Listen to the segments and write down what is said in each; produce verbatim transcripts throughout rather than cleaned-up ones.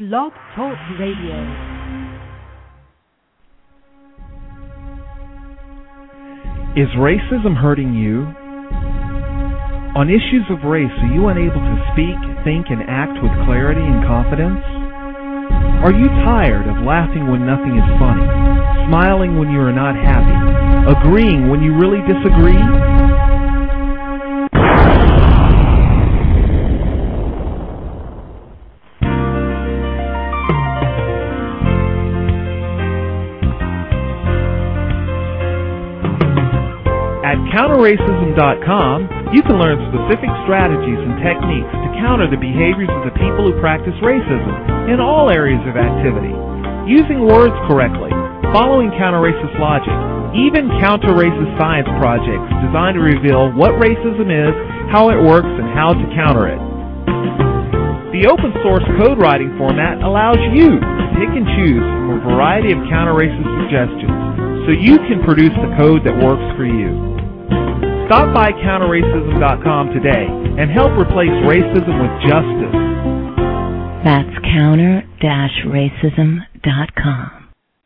Blog Talk Radio. Is racism hurting you? On issues of race, are you unable to speak, think, and act with clarity and confidence? Are you tired of laughing when nothing is funny, smiling when you are not happy, agreeing when you really disagree? At counter racism dot com, you can learn specific strategies and techniques to counter the behaviors of the people who practice racism in all areas of activity. Using words correctly, following counter-racist logic, even counter-racist science projects designed to reveal what racism is, how it works, and how to counter it. The open-source code writing format allows you to pick and choose from a variety of counter-racist suggestions so you can produce the code that works for you. Stop by counter racism dot com today and help replace racism with justice. That's counter racism dot com.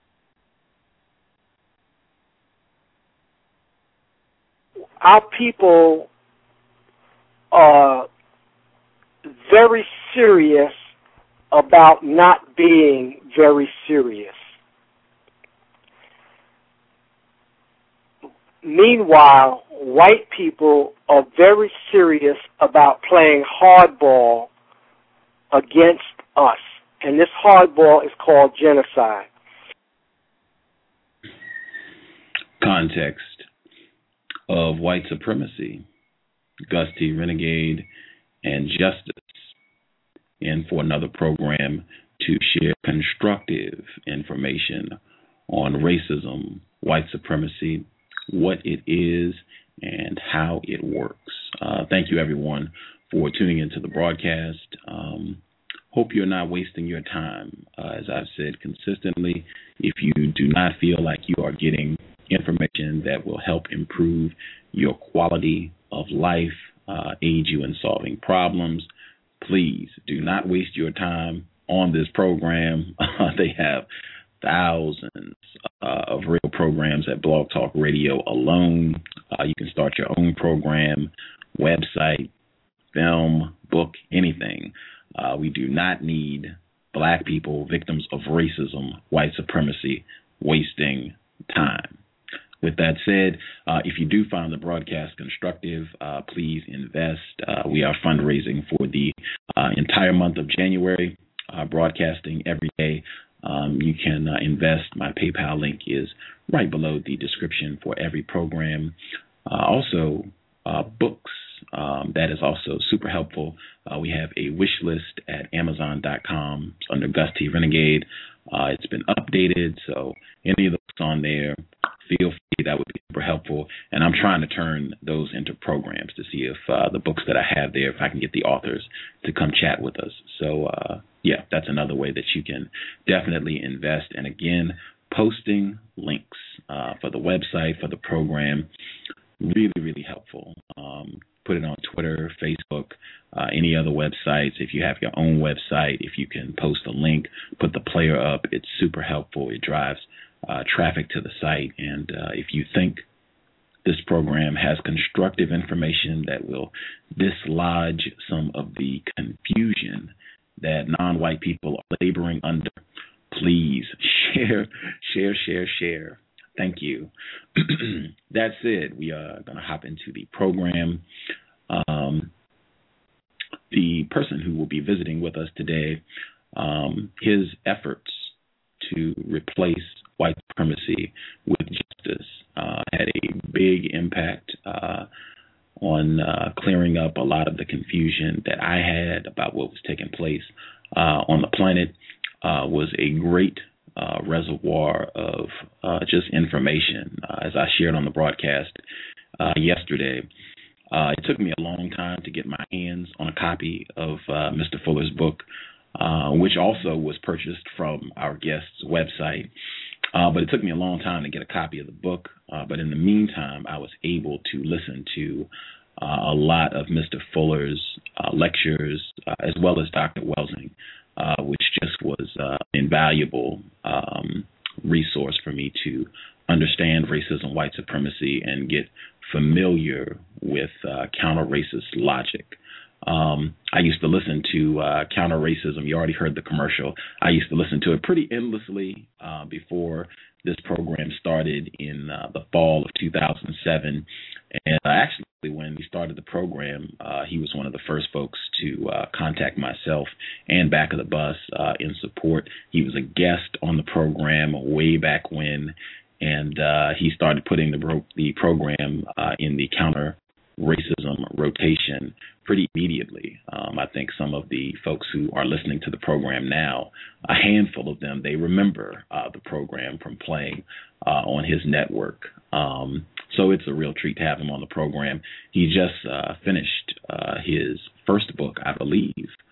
Our people are very serious about not being very serious. Meanwhile, white people are very serious about playing hardball against us. And this hardball is called genocide. Context of white supremacy, Gus T. Renegade, and Justice, and for another program to share constructive information on racism, white supremacy, what it is, and how it works. Uh, thank you, everyone, for tuning into the broadcast. Um, hope you're not wasting your time. Uh, as I've said consistently, if you do not feel like you are getting information that will help improve your quality of life, uh, aid you in solving problems, please do not waste your time on this program. Uh, they have thousands uh, of real programs at Blog Talk Radio alone. Uh, you can start your own program, website, film, book, anything. Uh, we do not need black people, victims of racism, white supremacy, wasting time. With that said, uh, if you do find the broadcast constructive, uh, please invest. Uh, we are fundraising for the uh, entire month of January, uh, broadcasting every day. Um, you can uh, invest. My PayPal link is right below the description for every program. Uh, also, uh, books. Um, that is also super helpful. Uh, we have a wish list at amazon dot com. It's under Gus T. Renegade. Uh, it's been updated, so any of the books on there, feel free. That would be super helpful. And I'm trying to turn those into programs to see if uh, the books that I have there, if I can get the authors to come chat with us. So, uh, yeah, that's another way that you can definitely invest. And again, posting links uh, for the website, for the program, really, really helpful. Um, put it on Twitter, Facebook, uh, any other websites. If you have your own website, if you can post a link, put the player up, it's super helpful. It drives uh, traffic to the site. And uh, if you think this program has constructive information that will dislodge some of the confusion that non-white people are laboring under, please share, share, share, share. Thank you. That said, we are going to hop into the program. Um, the person who will be visiting with us today, um, his efforts to replace white supremacy with justice uh, had a big impact uh, on uh, clearing up a lot of the confusion that I had about what was taking place uh, on the planet. Uh, was a great uh, reservoir of uh, just information. Uh, as I shared on the broadcast uh, yesterday, uh, it took me a long time to get my hands on a copy of uh, Mister Fuller's book, uh, which also was purchased from our guest's website. Uh, but it took me a long time to get a copy of the book. Uh, but in the meantime, I was able to listen to uh, a lot of Mister Fuller's uh, lectures, uh, as well as Doctor Welsing. uh, which just was uh, invaluable um, resource for me to understand racism, white supremacy, and get familiar with uh, counter-racist logic. Um, I used to listen to uh, Counter Racism. You already heard the commercial. I used to listen to it pretty endlessly uh, before this program started in uh, the fall of two thousand seven. And uh, actually, when he started the program, uh, he was one of the first folks to uh, contact myself and Back of the Bus uh, in support. He was a guest on the program way back when, and uh, he started putting the, pro- the program uh, in the Counter Racism rotation pretty immediately. Um, I think some of the folks who are listening to the program now, a handful of them, they remember uh, the program from playing uh, on his network. Um, so it's a real treat to have him on the program. He just uh, finished uh, his first book, I believe,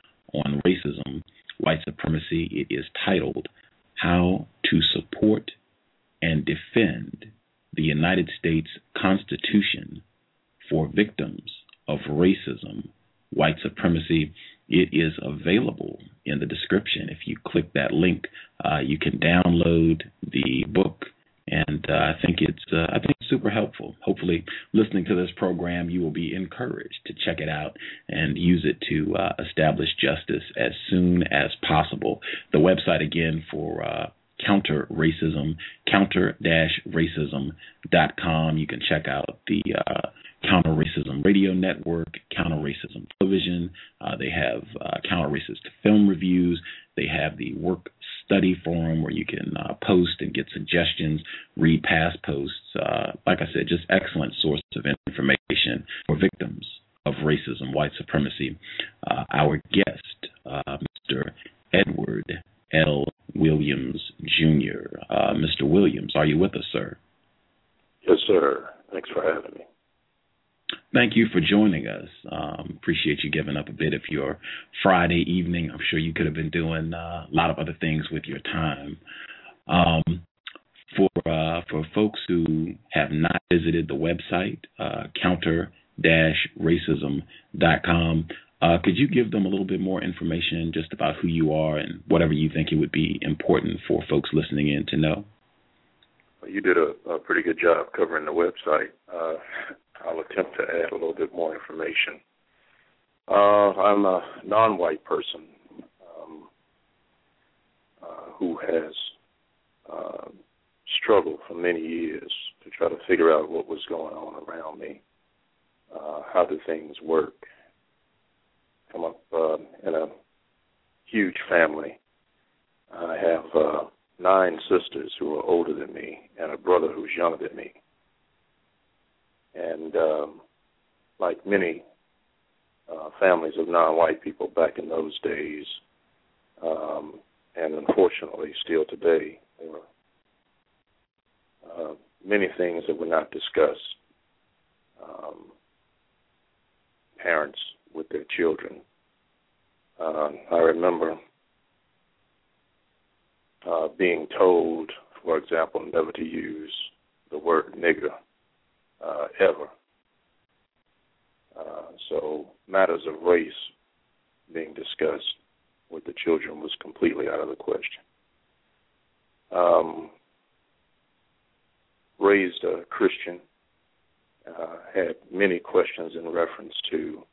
on racism, white supremacy. It is titled How to Support and Defend the United States Constitution for Victims of Racism, White Supremacy. It is available in the description. If you click that link, uh, you can download the book, and uh, I think it's uh, I think it's super helpful. Hopefully, listening to this program, you will be encouraged to check it out and use it to uh, establish justice as soon as possible. The website again for uh, Counter Racism, counter dash racism dot com. You can check out the uh, Counter Racism Radio Network, Counter Racism Television. Uh, they have uh, Counter Racist Film Reviews. They have the Work Study Forum where you can uh, post and get suggestions, read past posts. Uh, like I said, just excellent sources of information for victims of racism, white supremacy. Uh, our guest, uh, Mister Edward L. Williams, Junior Uh, Mister Williams, are you with us, sir? Yes, sir. Thanks for having me. Thank you for joining us. Um, appreciate you giving up a bit of your Friday evening. I'm sure you could have been doing uh, a lot of other things with your time. Um, for uh, for folks who have not visited the website, uh, counter dash racism dot com, uh, could you give them a little bit more information just about who you are and whatever you think it would be important for folks listening in to know? Well, you did a, a pretty good job covering the website. Uh, I'll attempt to add a little bit more information. Uh, I'm a non-white person um, uh, who has uh, struggled for many years to try to figure out what was going on around me. Uh, how do things work? Come up uh, in a huge family. I have uh, nine sisters who are older than me and a brother who's younger than me. And um, like many uh, families of non-white people back in those days, um, and unfortunately still today, there were uh, many things that were not discussed. Um, parents with their children. Uh, I remember uh, being told, for example, never to use the word nigger uh, ever. Uh, so matters of race being discussed with the children was completely out of the question. Um, raised a Christian, uh, had many questions in reference to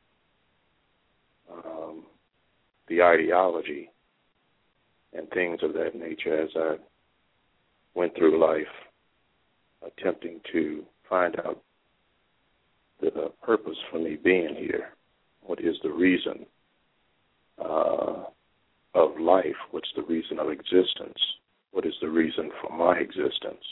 um, the ideology and things of that nature as I went through life attempting to find out the purpose for me being here. What is the reason uh, of life? What's the reason of existence? What is the reason for my existence?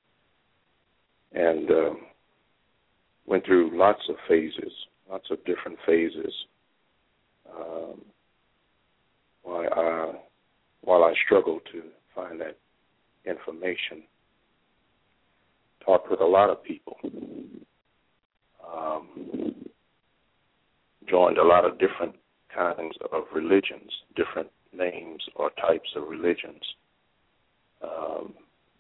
And um, went through lots of phases, lots of different phases. Um, while I, while I struggled to find that information, talked with a lot of people, um, joined a lot of different kinds of religions, different names or types of religions, um,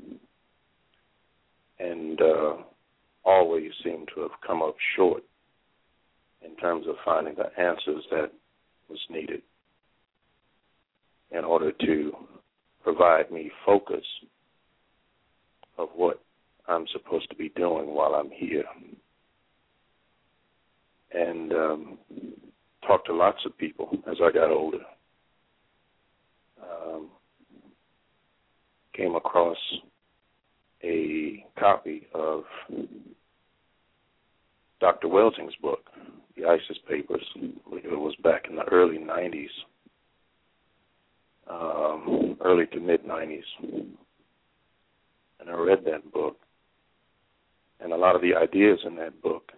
and uh, always seemed to have come up short in terms of finding the answers that was needed. in order to provide me focus of what I'm supposed to be doing while I'm here. And um, talked to lots of people as I got older. Um, came across a copy of Doctor Welsing's book, The ISIS Papers. I believe it was back in the early nineties, um, early to mid-nineties. And I read that book, and a lot of the ideas in that book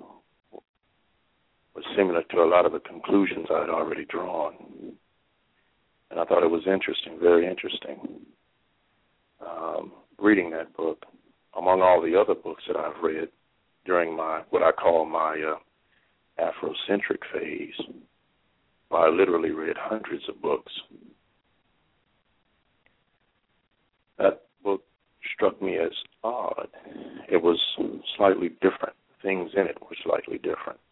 were similar to a lot of the conclusions I had already drawn. And I thought it was interesting, very interesting, um, reading that book, among all the other books that I've read during my, what I call my uh, Afrocentric phase. I literally read hundreds of books. That book struck me as odd. It was slightly different. Things in it were slightly different.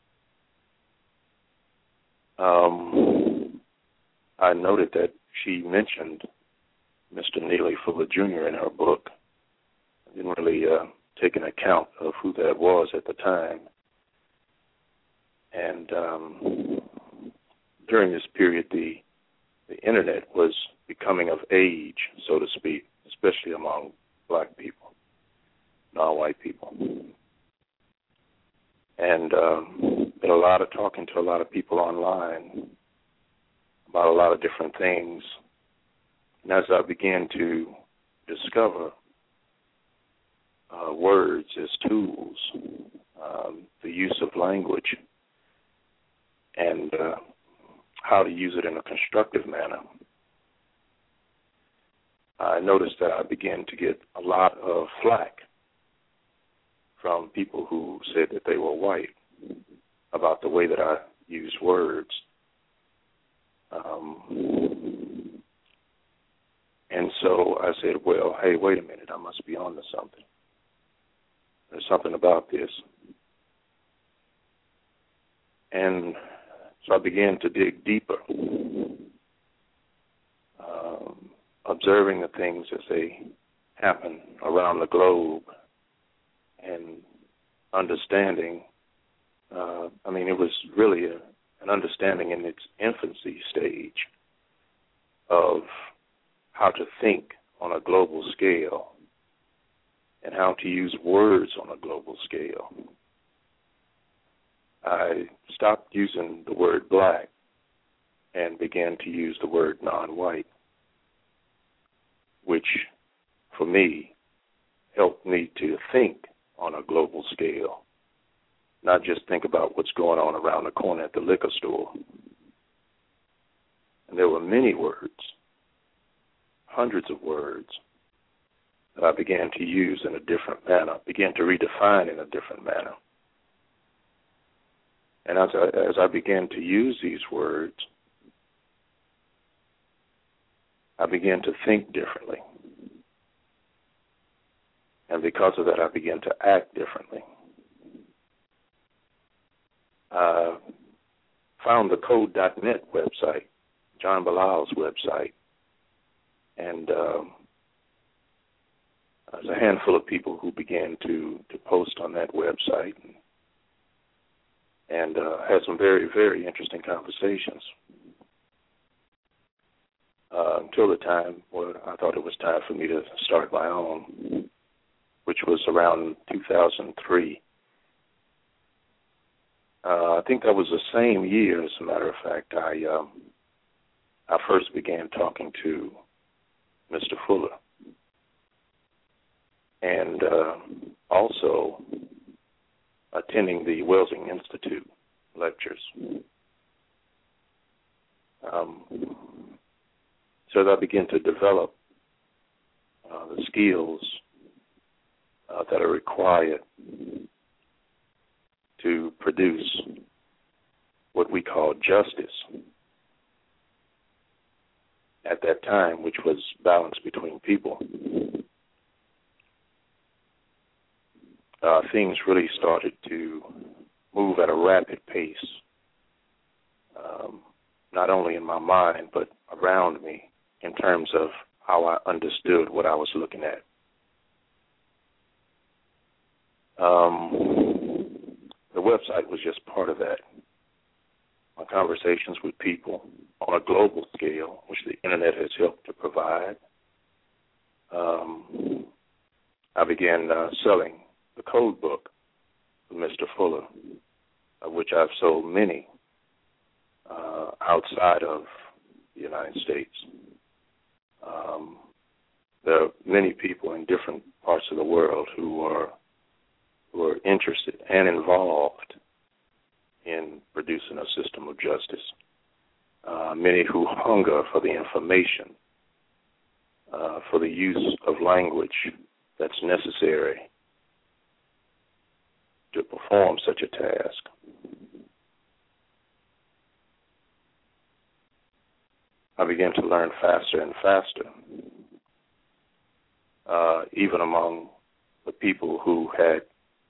Um, I noted that she mentioned Mister Neely Fuller Junior in her book. I didn't really uh, take an account of who that was at the time. And um, during this period, the, the Internet was becoming of age, so to speak, especially among black people, non-white people. And um, did a lot of talking to a lot of people online about a lot of different things. And as I began to discover uh, words as tools, um, the use of language, and uh, how to use it in a constructive manner, I noticed that I began to get a lot of flack from people who said that they were white about the way that I use words. Um, and so I said, well, hey, wait a minute, I must be on to something. There's something about this. And so I began to dig deeper, um, observing the things as they happen around the globe and understanding. Uh, I mean, it was really a, an understanding in its infancy stage of how to think on a global scale and how to use words on a global scale. I stopped using the word black and began to use the word non-white, which, for me, helped me to think on a global scale, not just think about what's going on around the corner at the liquor store. And there were many words, hundreds of words, that I began to use in a different manner, began to redefine in a different manner. And as I, as I began to use these words, I began to think differently. And because of that, I began to act differently. I found the code dot net website, John Bilal's website, and um, there's a handful of people who began to, to post on that website and, and uh, had some very, very interesting conversations uh, until the time where I thought it was time for me to start my own, which was around two thousand three. Uh, I think that was the same year, as a matter of fact, I um, I first began talking to Mister Fuller, and uh, also attending the Welsing Institute lectures. Um, so that I began to develop uh, the skills uh, that are required to produce what we call justice at that time, which was balance between people. Uh, things really started to move at a rapid pace. Um, not only in my mind, but around me in terms of how I understood what I was looking at. Um, the website was just part of that. My conversations with people on a global scale, which the internet has helped to provide. Um, I began uh, selling the code book of Mister Fuller, of which I've sold many uh, outside of the United States. Um, there are many people in different parts of the world who are who are interested and involved in producing a system of justice. Uh, many who hunger for the information, uh, for the use of language that's necessary to perform such a task. I began to learn faster and faster, uh, even among the people who had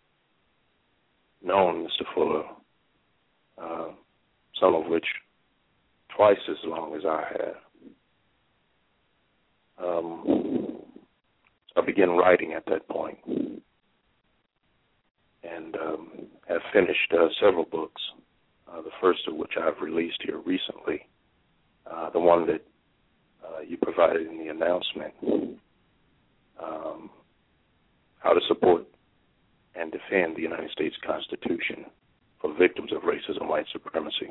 known Mister Fuller, uh, some of which twice as long as I had. Um, I began writing at that point and um, have finished uh, several books, uh, the first of which I've released here recently, uh, the one that uh, you provided in the announcement, um, How to Support and Defend the United States Constitution for Victims of Racism and White Supremacy.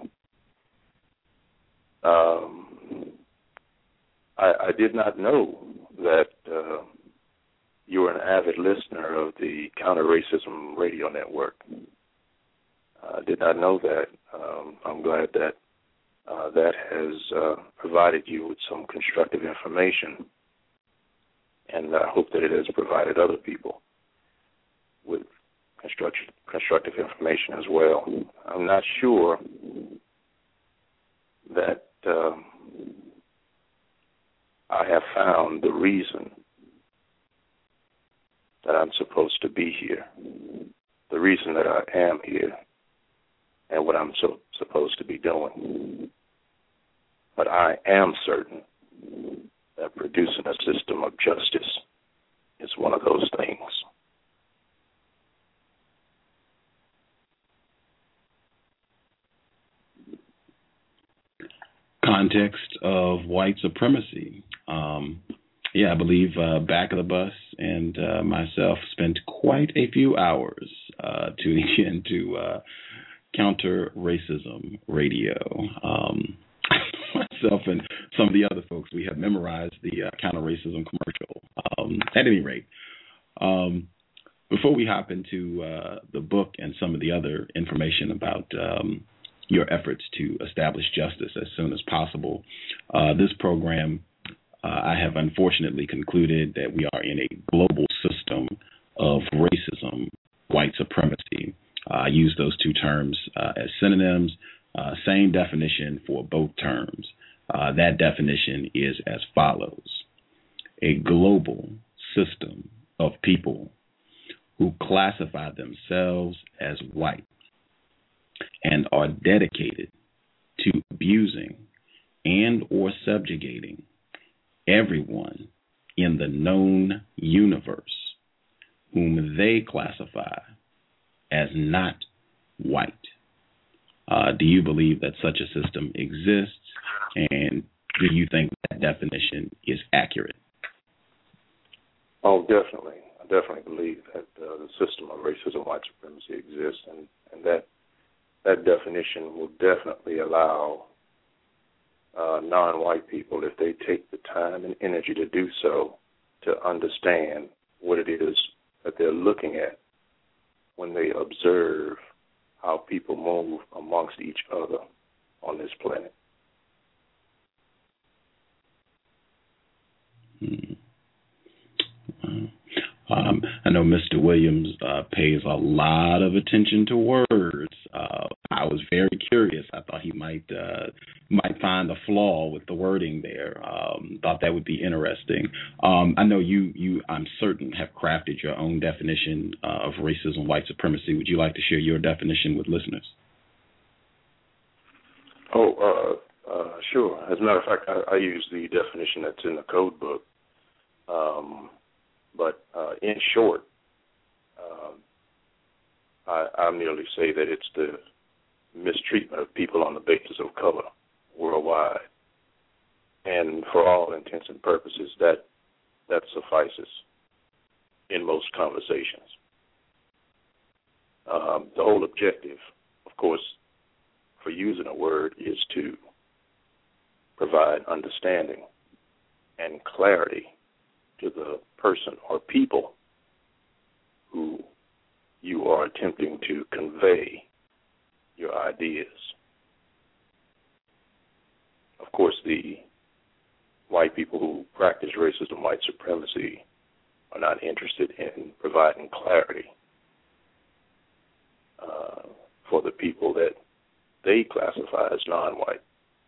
Um, I, I did not know that uh, you were an avid listener of the Counter-Racism Radio Network. I did not know that. Um, I'm glad that uh, that has uh, provided you with some constructive information, and I hope that it has provided other people with constructive, constructive information as well. I'm not sure that uh, I have found the reason that I'm supposed to be here, the reason that I am here, and what I'm so supposed to be doing. But I am certain that producing a system of justice is one of those things. Context of white supremacy. Um, yeah, I believe uh, Back of the Bus and uh, myself spent quite a few hours uh, tuning into uh, Counter-Racism Radio. Um, myself and some of the other folks, we have memorized the uh, Counter-Racism commercial. Um, at any rate, um, before we hop into uh, the book and some of the other information about um, your efforts to establish justice as soon as possible, uh, this program, uh, I have unfortunately concluded that we are in a global system of racism, white supremacy. Uh, I use those two terms uh, as synonyms, uh, same definition for both terms. Uh, that definition is as follows: a global system of people who classify themselves as white and are dedicated to abusing and or subjugating everyone in the known universe whom they classify as not white. Uh, do you believe that such a system exists, and do you think that definition is accurate? Oh, definitely. I definitely believe that uh, the system of racism and white supremacy exists, and, and that that definition will definitely allow uh, non-white people, if they take the time and energy to do so, to understand what it is that they're looking at when they observe how people move amongst each other on this planet. Hmm. Um, I know Mister Williams uh, pays a lot of attention to words. Uh, I was very curious. I thought he might uh, might find a flaw with the wording there. Um, thought that would be interesting. Um, I know you, you, I'm certain, have crafted your own definition uh, of racism, white supremacy. Would you like to share your definition with listeners? Oh, Uh, sure. As a matter of fact, I, I use the definition that's in the code book. Um, but uh, in short, um, I, I merely say that it's the mistreatment of people on the basis of color worldwide. And for all intents and purposes, that that suffices in most conversations. Um, the whole objective, of course, for using a word is to provide understanding and clarity to the person or people who you are attempting to convey your ideas. Of course, the white people who practice racism, white supremacy, are not interested in providing clarity uh, for the people that they classify as non-white.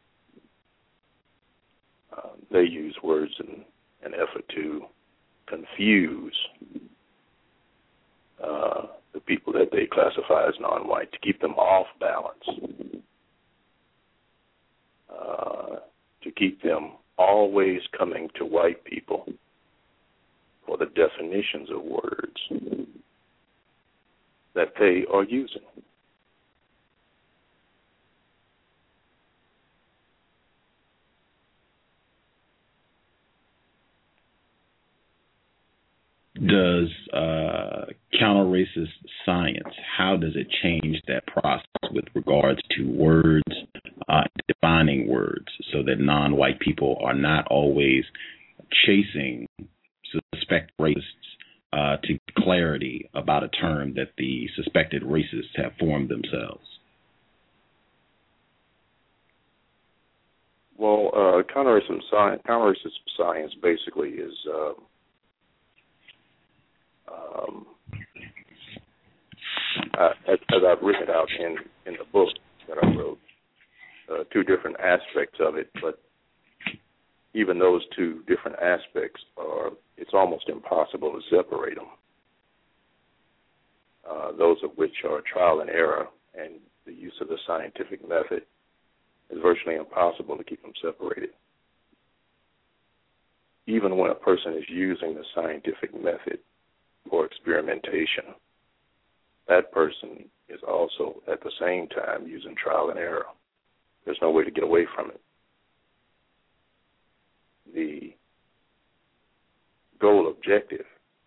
Uh, they use words in an effort to confuse uh, the people that they classify as non-white, to keep them off balance, uh, to keep them always coming to white people for the definitions of words that they are using. Does uh, counter-racist science, how does it change that process with regards to words, uh, defining words, so that non-white people are not always chasing suspect racists uh, to clarity about a term that the suspected racists have formed themselves? Well, uh, counter-racism science, counter-racism science basically is uh, Um, uh, as, as I've written it out in, in the book that I wrote, uh, two different aspects of it, but even those two different aspects are, it's almost impossible to separate them. Uh, those of which are trial and error and the use of the scientific method is virtually impossible to keep them separated. Even when a person is using the scientific method for experimentation, that person is also at the same time using trial and error. There's no way to get away from it. The goal objective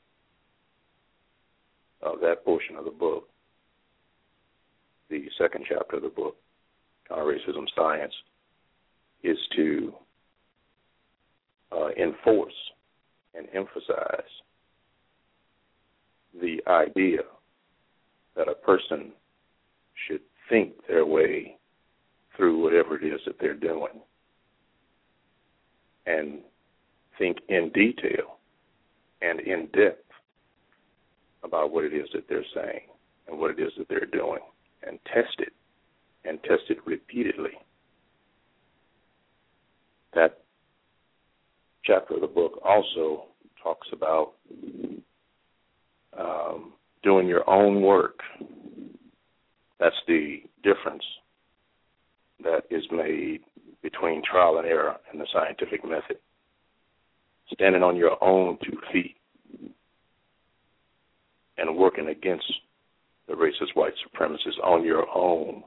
of that portion of the book, the second chapter of the book, Counter-Racism Science, is to uh, enforce and emphasize the idea that a person should think their way through whatever it is that they're doing and think in detail and in depth about what it is that they're saying and what it is that they're doing, and test it, and test it repeatedly. That chapter of the book also talks about um, doing your own work. That's the difference that is made between trial and error and the scientific method. Standing on your own two feet and working against the racist white supremacists on your own.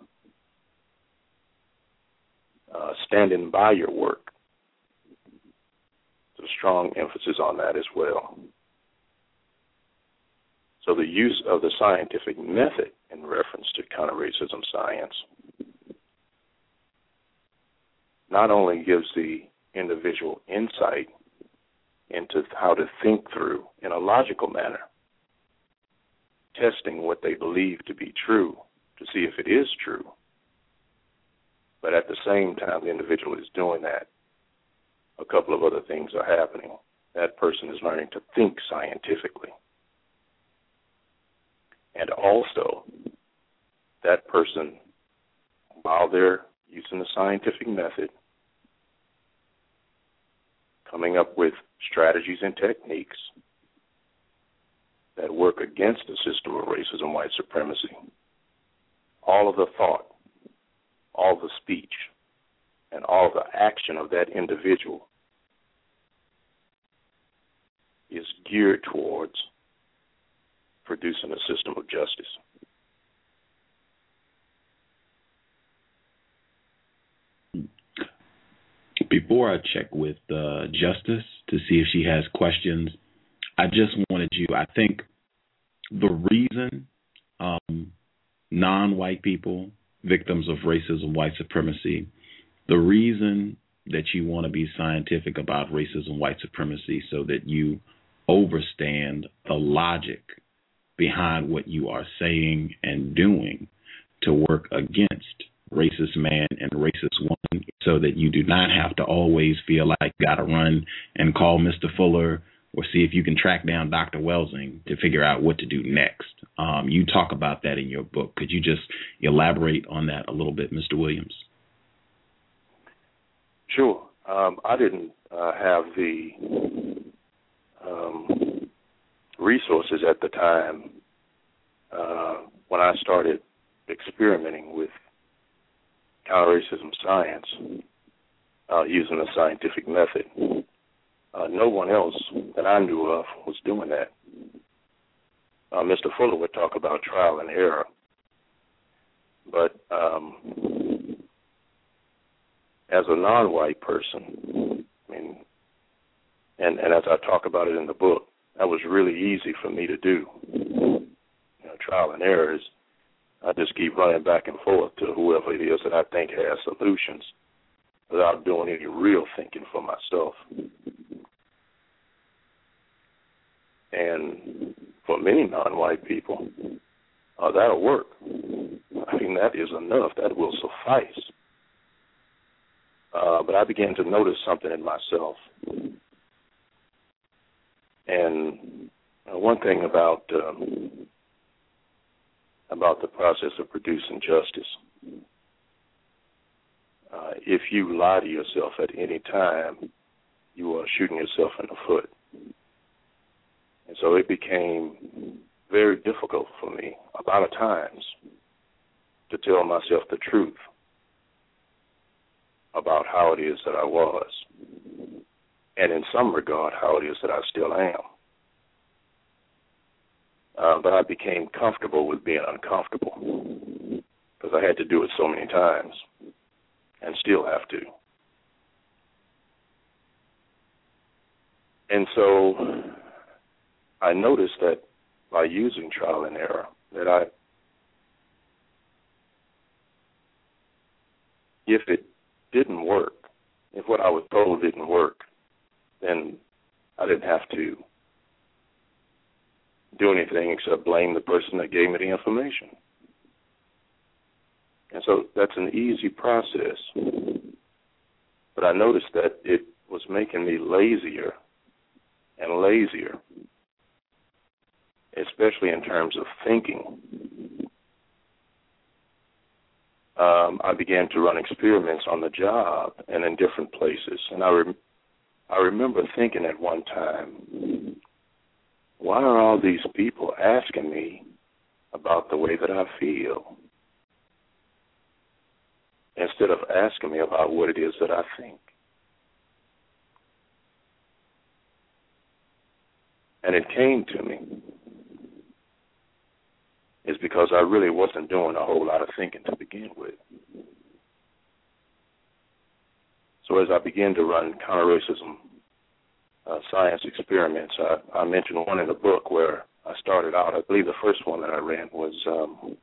Uh, standing by your work. There's a strong emphasis on that as well. So the use of the scientific method in reference to counter-racism science not only gives the individual insight into how to think through in a logical manner, testing what they believe to be true to see if it is true, but at the same time the individual is doing that, a couple of other things are happening. That person is learning to think scientifically. And also, that person, while they're using the scientific method, coming up with strategies and techniques that work against the system of racism, white supremacy, all of the thought, all the speech, and all the action of that individual is geared towards producing a system of justice. Before I check with uh, Justice to see if she has questions, I just wanted you, I think the reason um, non-white people, victims of racism, white supremacy, the reason that you want to be scientific about racism, white supremacy, so that you overstand the logic behind what you are saying and doing to work against racist man and racist woman, so that you do not have to always feel like you got to run and call Mister Fuller or see if you can track down Doctor Welsing to figure out what to do next. Um, you talk about that in your book. Could you just elaborate on that a little bit, Mister Williams? Sure. Um, I didn't uh, have the um, resources at the time uh, when I started experimenting with counter-racism science uh, using a scientific method. Uh, no one else that I knew of was doing that. Uh, Mister Fuller would talk about trial and error, but um, as a non-white person, I mean, and, and as I talk about it in the book, that was really easy for me to do. You know, trial and error is, I just keep running back and forth to whoever it is that I think has solutions without doing any real thinking for myself. And for many non-white people, uh, that'll work. I mean, that is enough. That will suffice. Uh, but I began to notice something in myself. And uh, one thing about um, about the process of producing justice, uh, if you lie to yourself at any time, you are shooting yourself in the foot. And so it became very difficult for me a lot of times to tell myself the truth about how it is that I was, and in some regard, how it is that I still am. Uh, but I became comfortable with being uncomfortable because I had to do it so many times and still have to. And so I noticed that by using trial and error, that I, if it didn't work, if what I was told didn't work, then I didn't have to do anything except blame the person that gave me the information. And so that's an easy process. But I noticed that it was making me lazier and lazier, especially in terms of thinking. Um, I began to run experiments on the job and in different places. And I, rem- I remember thinking at one time, why are all these people asking me about the way that I feel instead of asking me about what it is that I think? And it came to me. It's because I really wasn't doing a whole lot of thinking to begin with. So as I began to run counter-racism uh, science experiments, I, I mentioned one in the book where I started out. I believe the first one that I ran was um,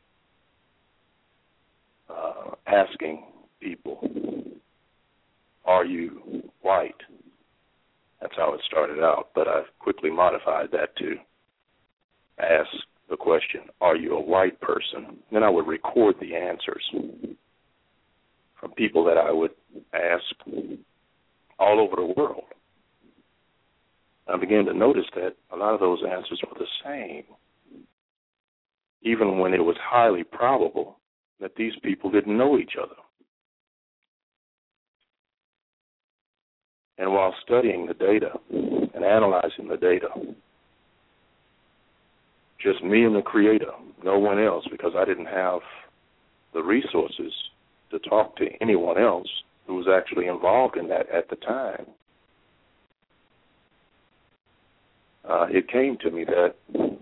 uh, asking people, are you white? That's how it started out, but I quickly modified that to ask the question, are you a white person? Then I would record the answers from people that I would ask all over the world. I began to notice that a lot of those answers were the same, even when it was highly probable that these people didn't know each other. And while studying the data and analyzing the data, just me and the Creator, no one else, because I didn't have the resources to talk to anyone else who was actually involved in that at the time, uh, it came to me that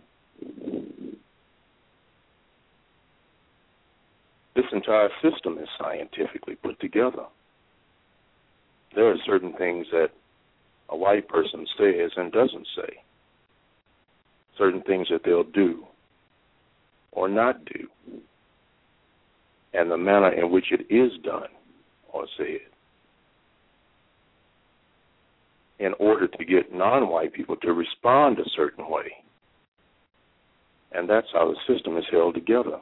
this entire system is scientifically put together. There are certain things that a white person says and doesn't say, certain things that they'll do or not do, and the manner in which it is done or said, in order to get non-white people to respond a certain way. And that's how the system is held together.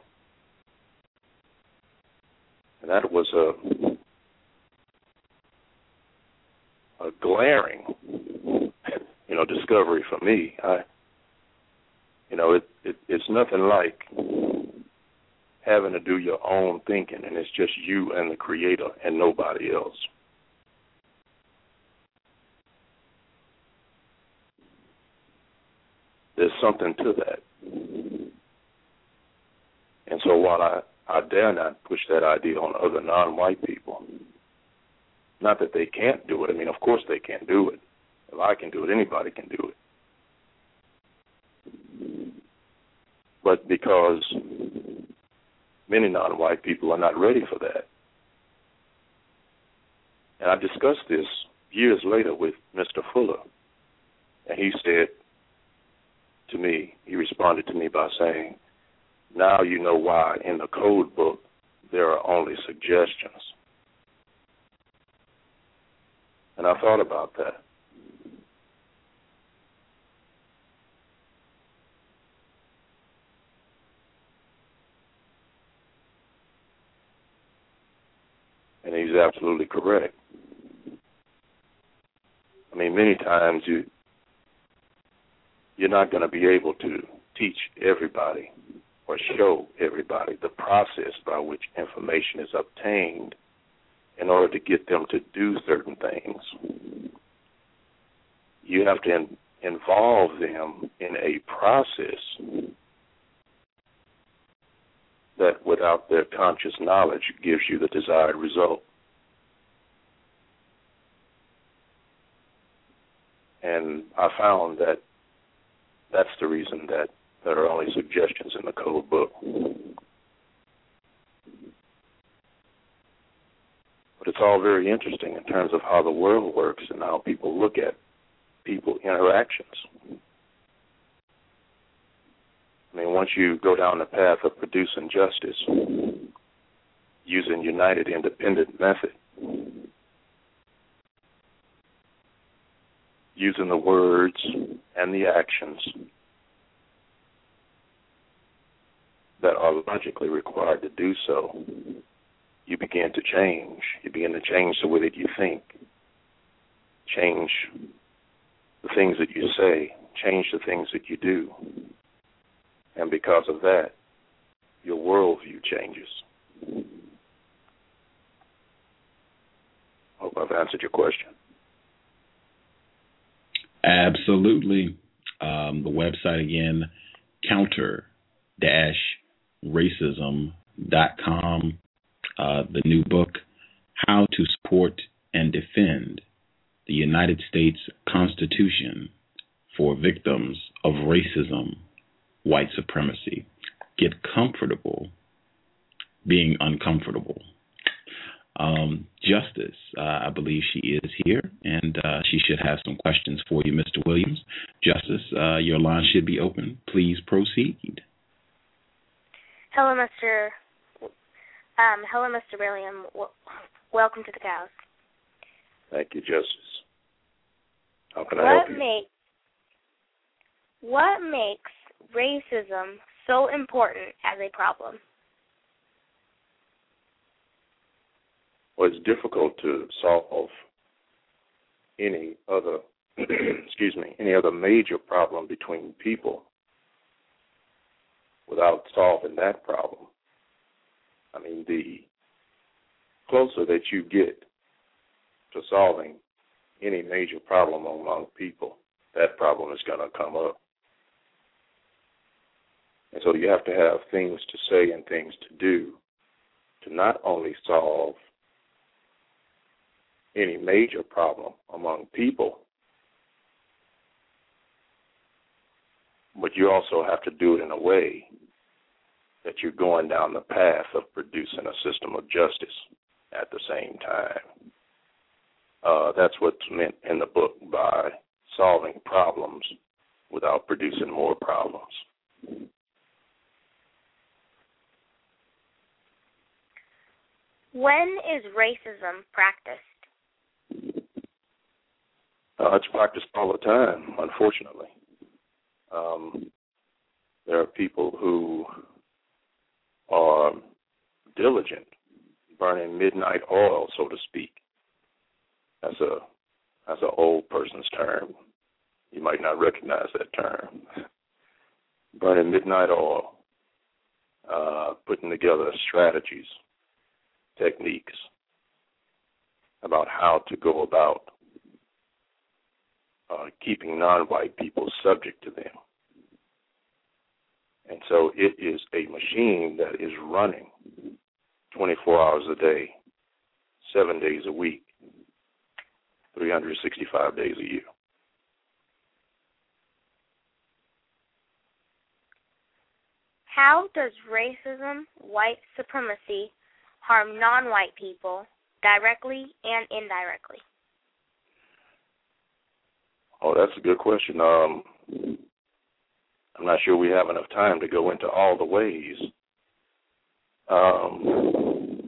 And that was a a glaring, you know, discovery for me. I, you know, it, it it's nothing like having to do your own thinking, and it's just you and the Creator and nobody else. There's something to that. And so while I, I dare not push that idea on other non-white people, not that they can't do it. I mean, of course they can do it. If I can do it, anybody can do it. But because many non-white people are not ready for that. And I discussed this years later with Mister Fuller, and he said to me, he responded to me by saying, now you know why in the code book there are only suggestions. And I thought about that. And he's absolutely correct. I mean, many times you, you're not going to be able to teach everybody or show everybody the process by which information is obtained in order to get them to do certain things. You have to in, involve them in a process that, without their conscious knowledge, gives you the desired result. And I found that that's the reason that there are only suggestions in the code book. But it's all very interesting in terms of how the world works and how people look at people interactions. I mean, once you go down the path of producing justice using united independent method, using the words and the actions that are logically required to do so, you begin to change. You begin to change the way that you think, change the things that you say, change the things that you do. And because of that, your worldview changes. Hope I've answered your question. Absolutely. Um, the website again, counter dash racism dot com. Uh, the new book, How to Support and Defend the United States Constitution for Victims of Racism, White Supremacy. Get comfortable being uncomfortable. Um, Justice, uh, I believe she is here, and uh, she should have some questions for you, Mister Williams. Justice, uh, your line should be open. Please proceed. Hello, Mister Um, hello, Mister William. W- welcome to the Cows. Thank you, Justice. How can I what help you? Make, what makes racism so important as a problem? Well, it's difficult to solve any other, excuse me, any other major problem between people without solving that problem. I mean, the closer that you get to solving any major problem among people, that problem is going to come up. And so you have to have things to say and things to do to not only solve any major problem among people, but you also have to do it in a way that you're going down the path of producing a system of justice at the same time. Uh, that's what's meant in the book by solving problems without producing more problems. When is racism practiced? Uh, it's practiced all the time, unfortunately. Um, there are people who are diligent, burning midnight oil, so to speak. That's a that's an old person's term. You might not recognize that term. Burning midnight oil, uh, putting together strategies, techniques about how to go about uh, keeping non-white people subject to them. And so it is a machine that is running twenty-four hours a day, seven days a week, three hundred sixty-five days a year. How does racism, white supremacy, harm non-white people directly and indirectly? Oh, that's a good question. Um, I'm not sure we have enough time to go into all the ways. Um,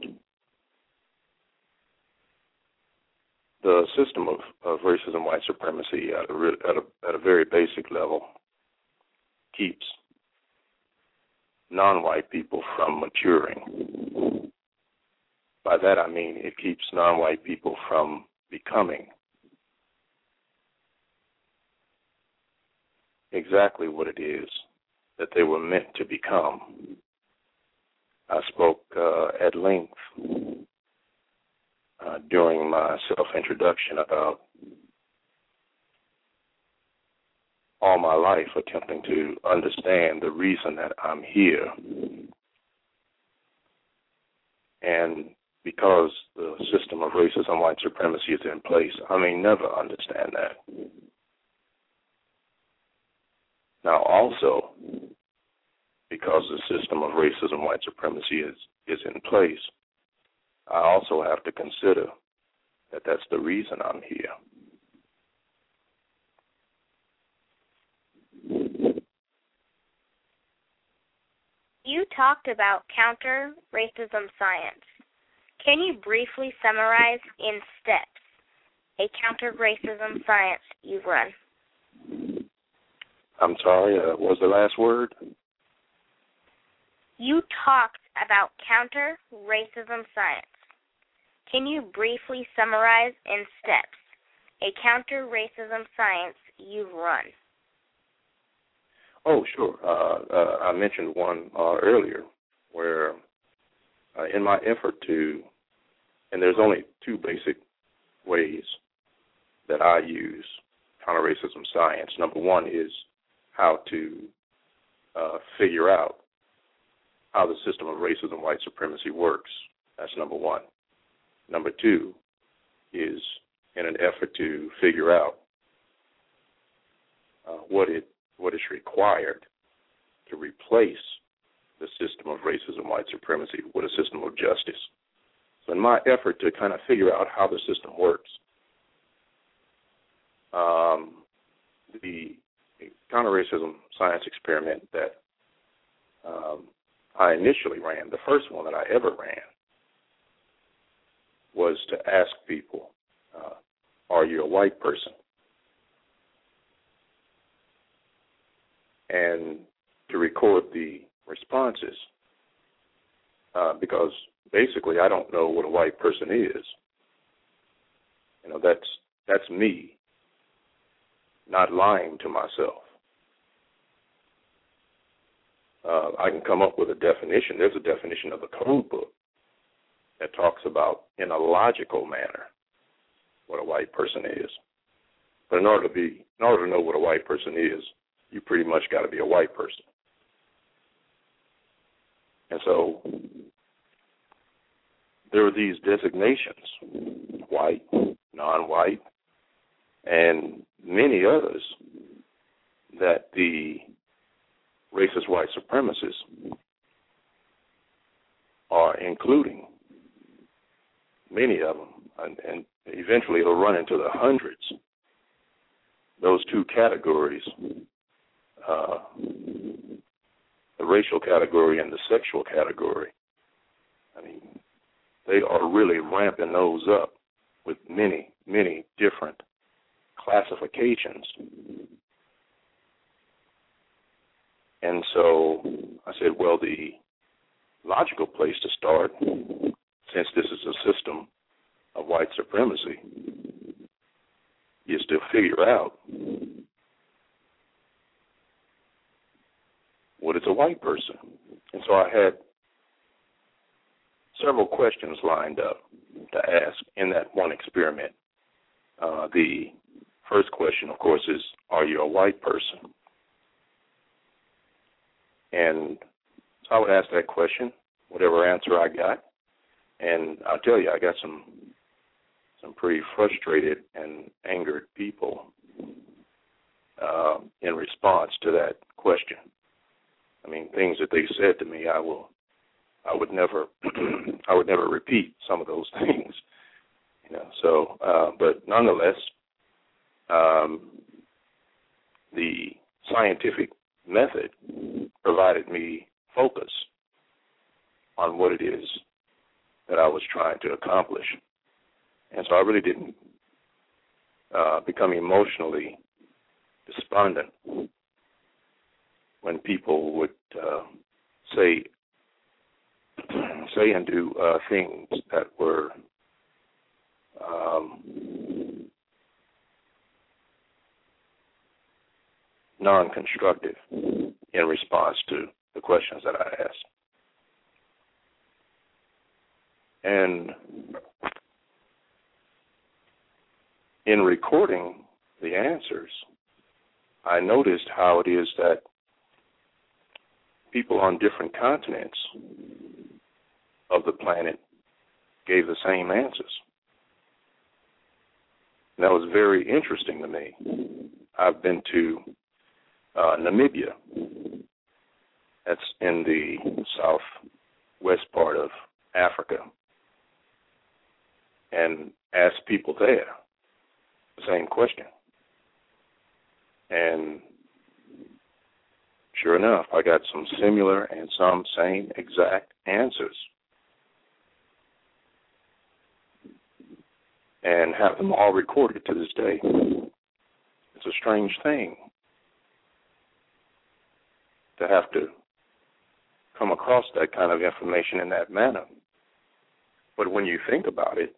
the system of, of racism, white supremacy, at a, at a at a very basic level, keeps non-white people from maturing. By that I mean it keeps non-white people from becoming exactly what it is that they were meant to become. I spoke uh, at length uh, during my self-introduction about all my life attempting to understand the reason that I'm here. And because the system of racism, white supremacy is in place, I may never understand that. Now also, because the system of racism, white supremacy is, is in place, I also have to consider that that's the reason I'm here. You talked about counter-racism science. Can you briefly summarize in steps a counter-racism science you've run? I'm sorry, uh, what was the last word? You talked about counter-racism science. Can you briefly summarize in steps a counter-racism science you've run? Oh, sure. Uh, uh, I mentioned one uh, earlier where uh, in my effort to, and there's only two basic ways that I use counter-racism science. Number one is how to uh, figure out how the system of racism, white supremacy works. That's number one. Number two is in an effort to figure out uh, what it what is required to replace the system of racism, white supremacy with a system of justice. So in my effort to kind of figure out how the system works, um, the counter-racism science experiment that um, I initially ran, the first one that I ever ran, was to ask people, uh, are you a white person? And to record the responses, uh, because basically I don't know what a white person is. You know, that's that's me not lying to myself. Uh, I can come up with a definition. There's a definition of the code book that talks about, in a logical manner, what a white person is. But in order to be, in order to know what a white person is, you pretty much got to be a white person. And so there are these designations: white, non-white, and many others that the racist white supremacists are including, many of them, and, and eventually it'll run into the hundreds. Those two categories, uh, the racial category and the sexual category, I mean, they are really ramping those up with many, many different classifications. And so I said, well, the logical place to start, since this is a system of white supremacy, is to figure out what is a white person. And so I had several questions lined up to ask in that one experiment. Uh, the first question, of course, is, are you a white person? And so I would ask that question, whatever answer I got, and I'll tell you, I got some some pretty frustrated and angered people uh, in response to that question. I mean, things that they said to me, I will, I would never, I would never repeat some of those things, you know. So, uh, but nonetheless, um, the scientific method provided me focus on what it is that I was trying to accomplish. And so I really didn't uh, become emotionally despondent when people would uh, say say and do uh, things that were um, non-constructive in response to the questions that I asked. And in recording the answers, I noticed how it is that people on different continents of the planet gave the same answers. And that was very interesting to me. I've been to uh, Namibia. That's in the southwest part of Africa. And asked people there the same question. And sure enough, I got some similar and some same exact answers. And have them all recorded to this day. It's a strange thing to have to come across that kind of information in that manner. But when you think about it,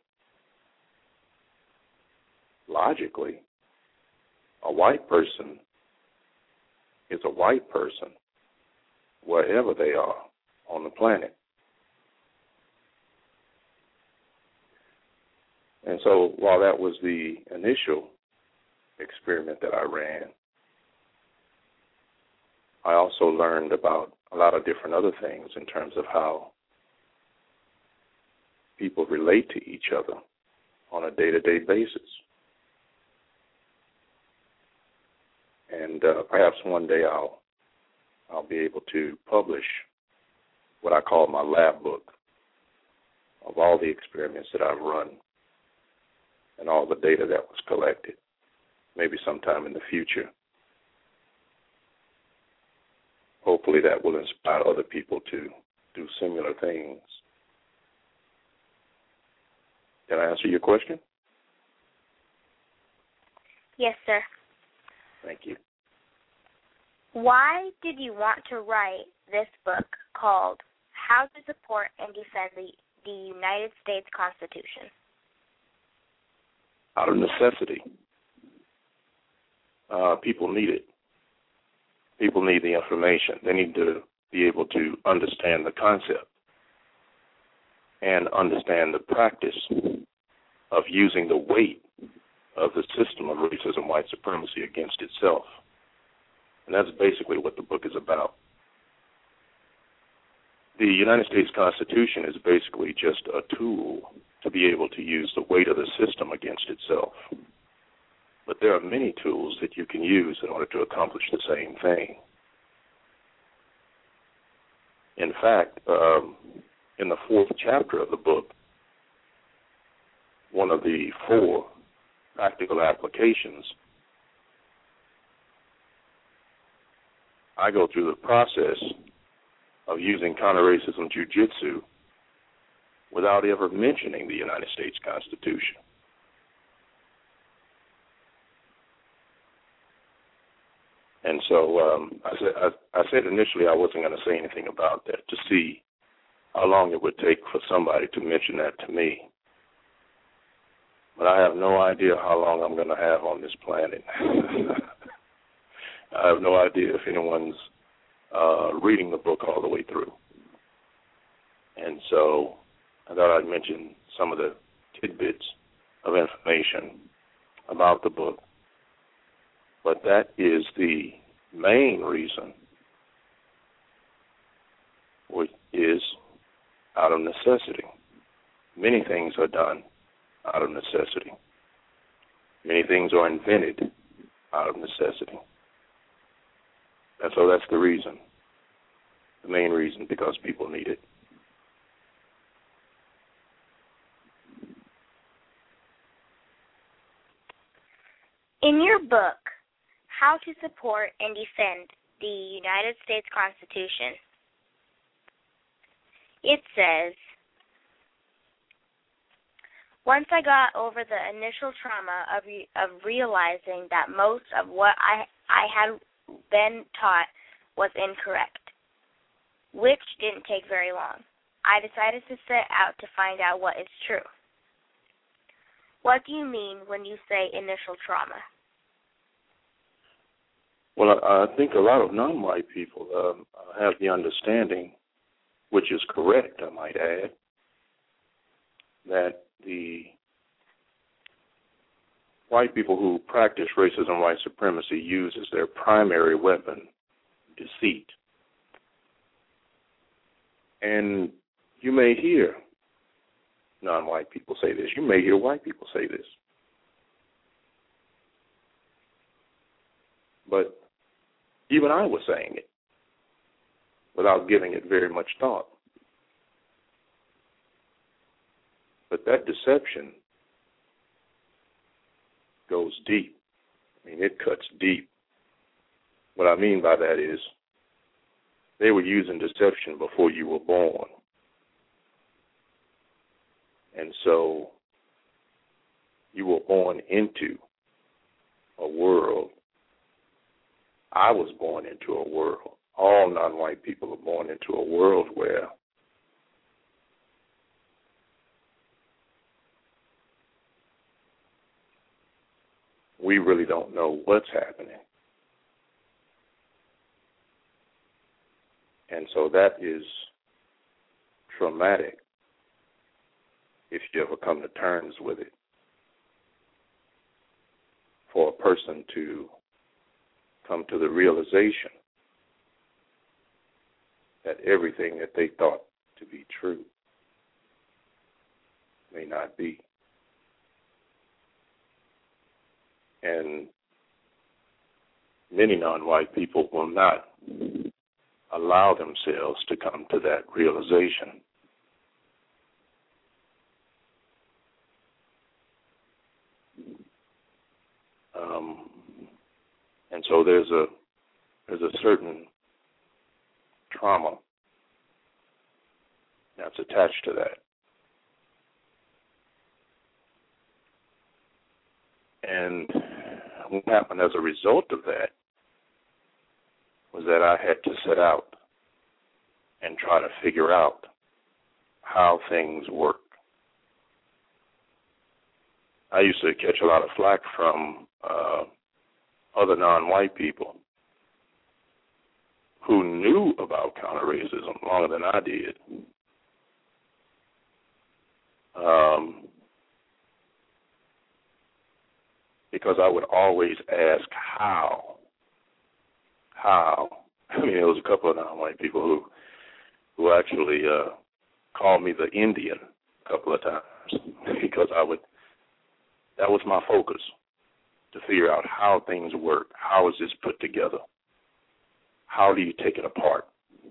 logically, a white person is a white person wherever they are on the planet. And so while that was the initial experiment that I ran, I also learned about a lot of different other things in terms of how people relate to each other on a day-to-day basis. And uh, perhaps one day I'll I'll be able to publish what I call my lab book of all the experiments that I've run and all the data that was collected, maybe sometime in the future. Hopefully that will inspire other people to do similar things. Can I answer your question? Yes, sir. Thank you. Why did you want to write this book called How to Support and Defend the, the United States Constitution? Out of necessity. Uh, people need it. People need the information. They need to be able to understand the concept and understand the practice of using the weight of the system of racism, white supremacy against itself. And that's basically what the book is about. The United States Constitution is basically just a tool to be able to use the weight of the system against itself. But there are many tools that you can use in order to accomplish the same thing. In fact, um, in the fourth chapter of the book, one of the four practical applications, I go through the process of using counter-racism jiu-jitsu without ever mentioning the United States Constitution. And so um, I, said, I, I said initially I wasn't going to say anything about that to see how long it would take for somebody to mention that to me. But I have no idea how long I'm going to have on this planet. I have no idea if anyone's uh, reading the book all the way through. And so I thought I'd mention some of the tidbits of information about the book. But that is the main reason, which is out of necessity. Many things are done out of necessity. Many things are invented out of necessity. And so that's the reason, the main reason, because people need it. In your book, How to Support and Defend the United States Constitution, it says, once I got over the initial trauma of re- of realizing that most of what I I had been taught was incorrect, which didn't take very long, I decided to set out to find out what is true. What do you mean when you say initial trauma? Well, I, I think a lot of non-white people um, have the understanding, which is correct, I might add, that the white people who practice racism, white supremacy, use as their primary weapon deceit. And you may hear non-white people say this. You may hear white people say this. But even I was saying it without giving it very much thought. But that deception goes deep. I mean, it cuts deep. What I mean by that is they were using deception before you were born. And so you were born into a world. I was born into a world. All non-white people are born into a world where we really don't know what's happening. And so that is traumatic if you ever come to terms with it. For a person to come to the realization that everything that they thought to be true may not be. And many non-white people will not allow themselves to come to that realization. Um, and so there's a there's a certain trauma that's attached to that. And what happened as a result of that was that I had to set out and try to figure out how things work. I used to catch a lot of flack from uh, other non-white people who knew about counter-racism longer than I did. Um, because I would always ask how. How? I mean, there was a couple of non-white people who who actually uh, called me the Indian a couple of times. because I would, that was my focus, to figure out how things work. How is this put together? How do you take it apart?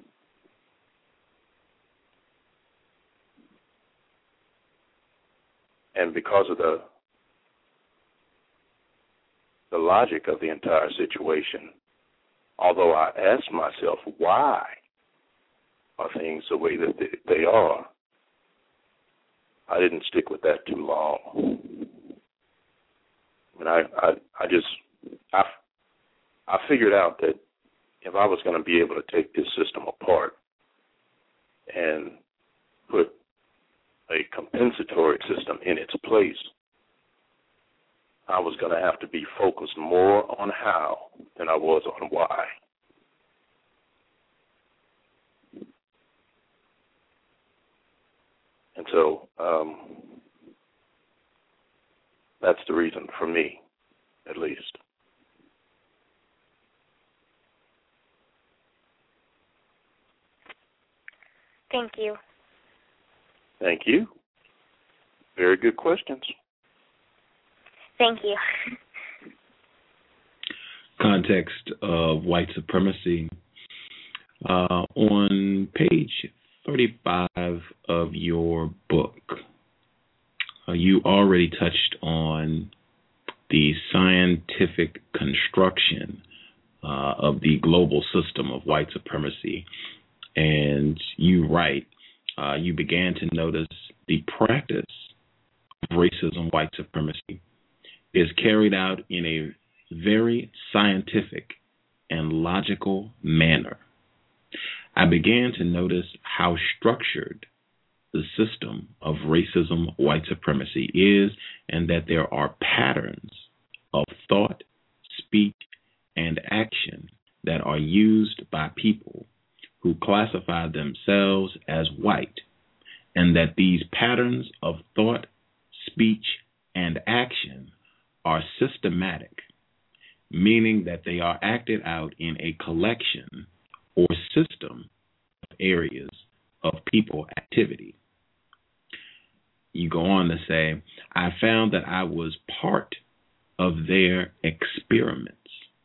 And because of the the logic of the entire situation, although I asked myself, why are things the way that they, they are, I didn't stick with that too long. I mean, I, I, I just, I, I figured out that if I was going to be able to take this system apart and put a compensatory system in its place, I was going to have to be focused more on how than I was on why. And so um, that's the reason for me, at least. Thank you. Thank you. Very good questions. Thank you. Context of white supremacy. Uh, on page thirty-five of your book, uh, you already touched on the scientific construction uh, of the global system of white supremacy. And you write, uh, you began to notice the practice of racism, white supremacy, is carried out in a very scientific and logical manner. I began to notice how structured the system of racism, white supremacy is, and that there are patterns of thought, speech, and action that are used by people who classify themselves as white, and that these patterns of thought, speech, and action are systematic, meaning that they are acted out in a collection or system of areas of people activity. You go on to say, I found that I was part of their experiments.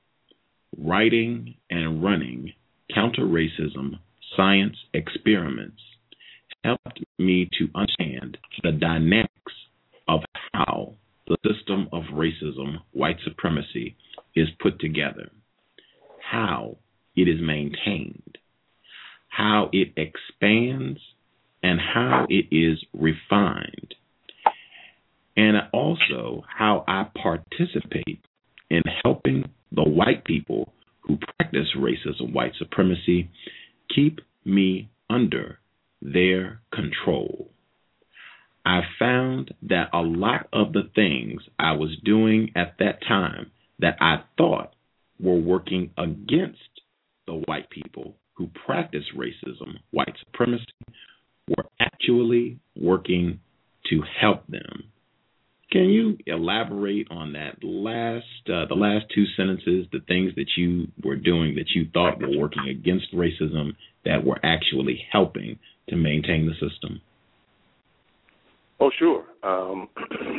Writing and running counter-racism science experiments helped me to understand the dynamics of how the system of racism, white supremacy, is put together, how it is maintained, how it expands, and how it is refined, and also how I participate in helping the white people who practice racism, white supremacy, keep me under their control. I found that a lot of the things I was doing at that time that I thought were working against the white people who practice racism, white supremacy, were actually working to help them. Can you elaborate on that last, uh, the last two sentences, the things that you were doing that you thought were working against racism that were actually helping to maintain the system? Oh, sure. Um,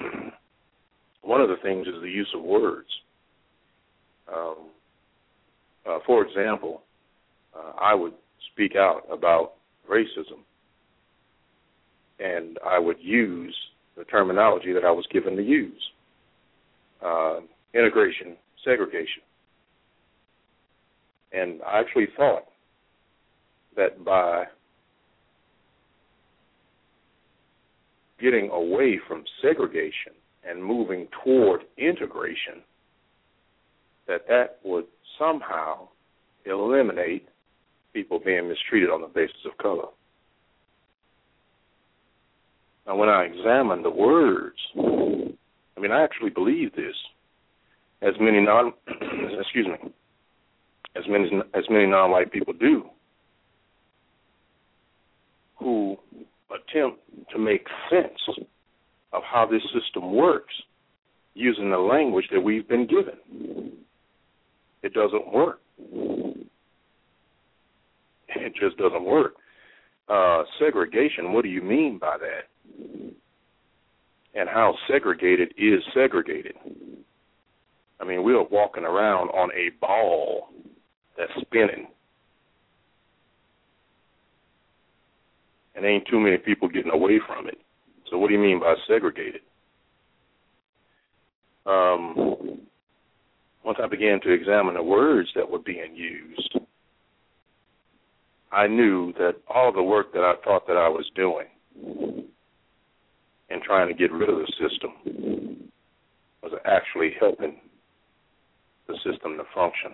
one of the things is the use of words. Um, uh, for example, uh, I would speak out about racism, and I would use the terminology that I was given to use, uh, integration, segregation. And I actually thought that by getting away from segregation and moving toward integration, that that would somehow eliminate people being mistreated on the basis of color. Now, when I examine the words, I mean, I actually believe this. As many non, excuse me, as many as many non-white people do, who attempt to make sense of how this system works using the language that we've been given. It doesn't work. It just doesn't work. Uh, segregation, what do you mean by that? and how segregated is segregated. I mean, we are walking around on a ball that's spinning. And ain't too many people getting away from it. So what do you mean by segregated? Um, once I began to examine the words that were being used, I knew that all the work that I thought that I was doing in trying to get rid of the system was actually helping the system to function.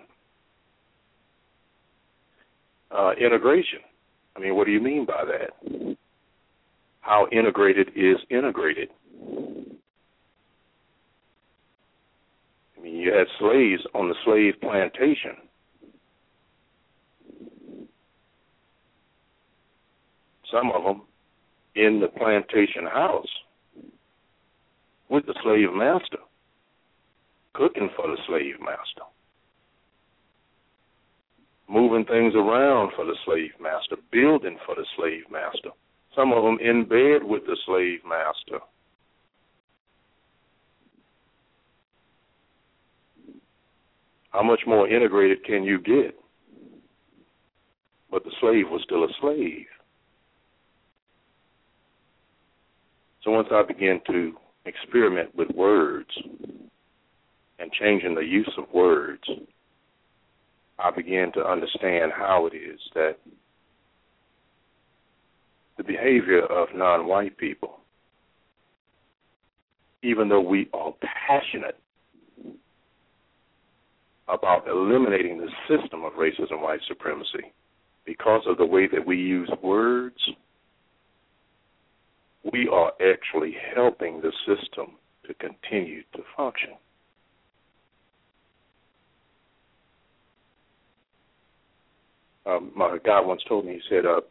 Uh, integration. I mean, what do you mean by that? How integrated is integrated? I mean, you had slaves on the slave plantation. Some of them in the plantation house with the slave master, cooking for the slave master, moving things around for the slave master, building for the slave master. Some of them in bed with the slave master. How much more integrated can you get? But the slave was still a slave. So once I began to experiment with words and changing the use of words, I began to understand how it is that the behavior of non-white people, even though we are passionate about eliminating the system of racism, white supremacy, because of the way that we use words, we are actually helping the system to continue to function. Um, my guy once told me, he said, uh,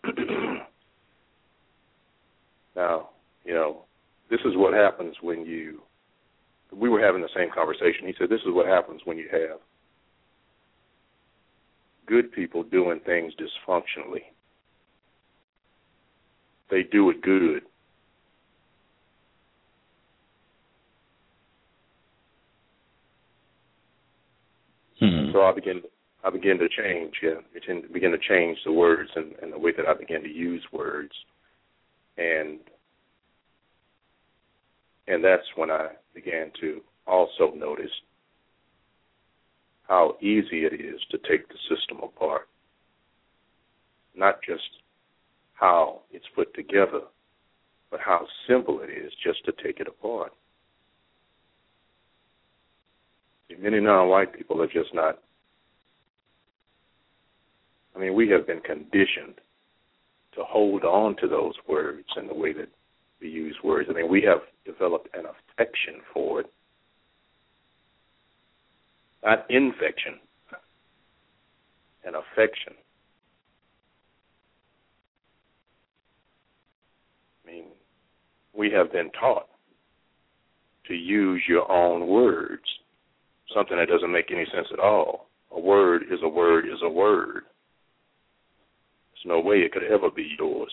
now, you know, this is what happens when you, we were having the same conversation. He said, this is what happens when you have good people doing things dysfunctionally. They do it good. Hmm. So I began, I began to change, yeah, I began to change the words and, and the way that I began to use words. And and that's when I began to also notice how easy it is to take the system apart. Not just how it's put together, but how simple it is just to take it apart. See, many non-white people are just not, I mean, we have been conditioned to hold on to those words and the way that we use words. I mean, we have developed an affection for it. Not infection, an affection. I mean, we have been taught to use your own words, something that doesn't make any sense at all. A word is a word is a word. There's no way it could ever be yours.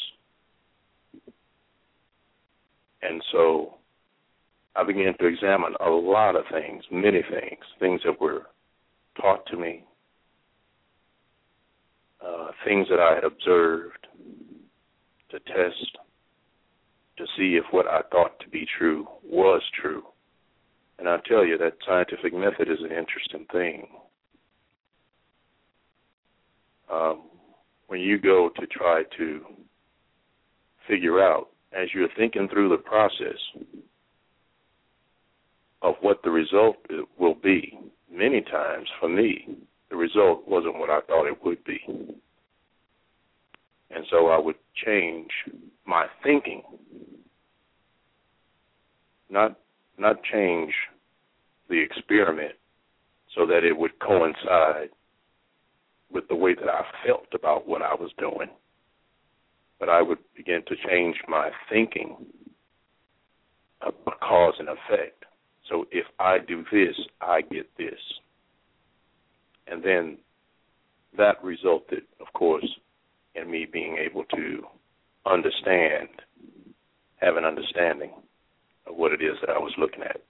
And so I began to examine a lot of things, many things, things that were taught to me, uh, things that I had observed, to test, to see if what I thought to be true was true. And I tell you, that scientific method is an interesting thing. Um, when you go to try to figure out, as you're thinking through the process of what the result will be, many times for me, the result wasn't what I thought it would be. And so I would change my thinking, not not change the experiment so that it would coincide with the way that I felt about what I was doing. But I would begin to change my thinking about cause and effect. So if I do this, I get this. And then that resulted, of course, in me being able to understand, have an understanding of what it is that I was looking at.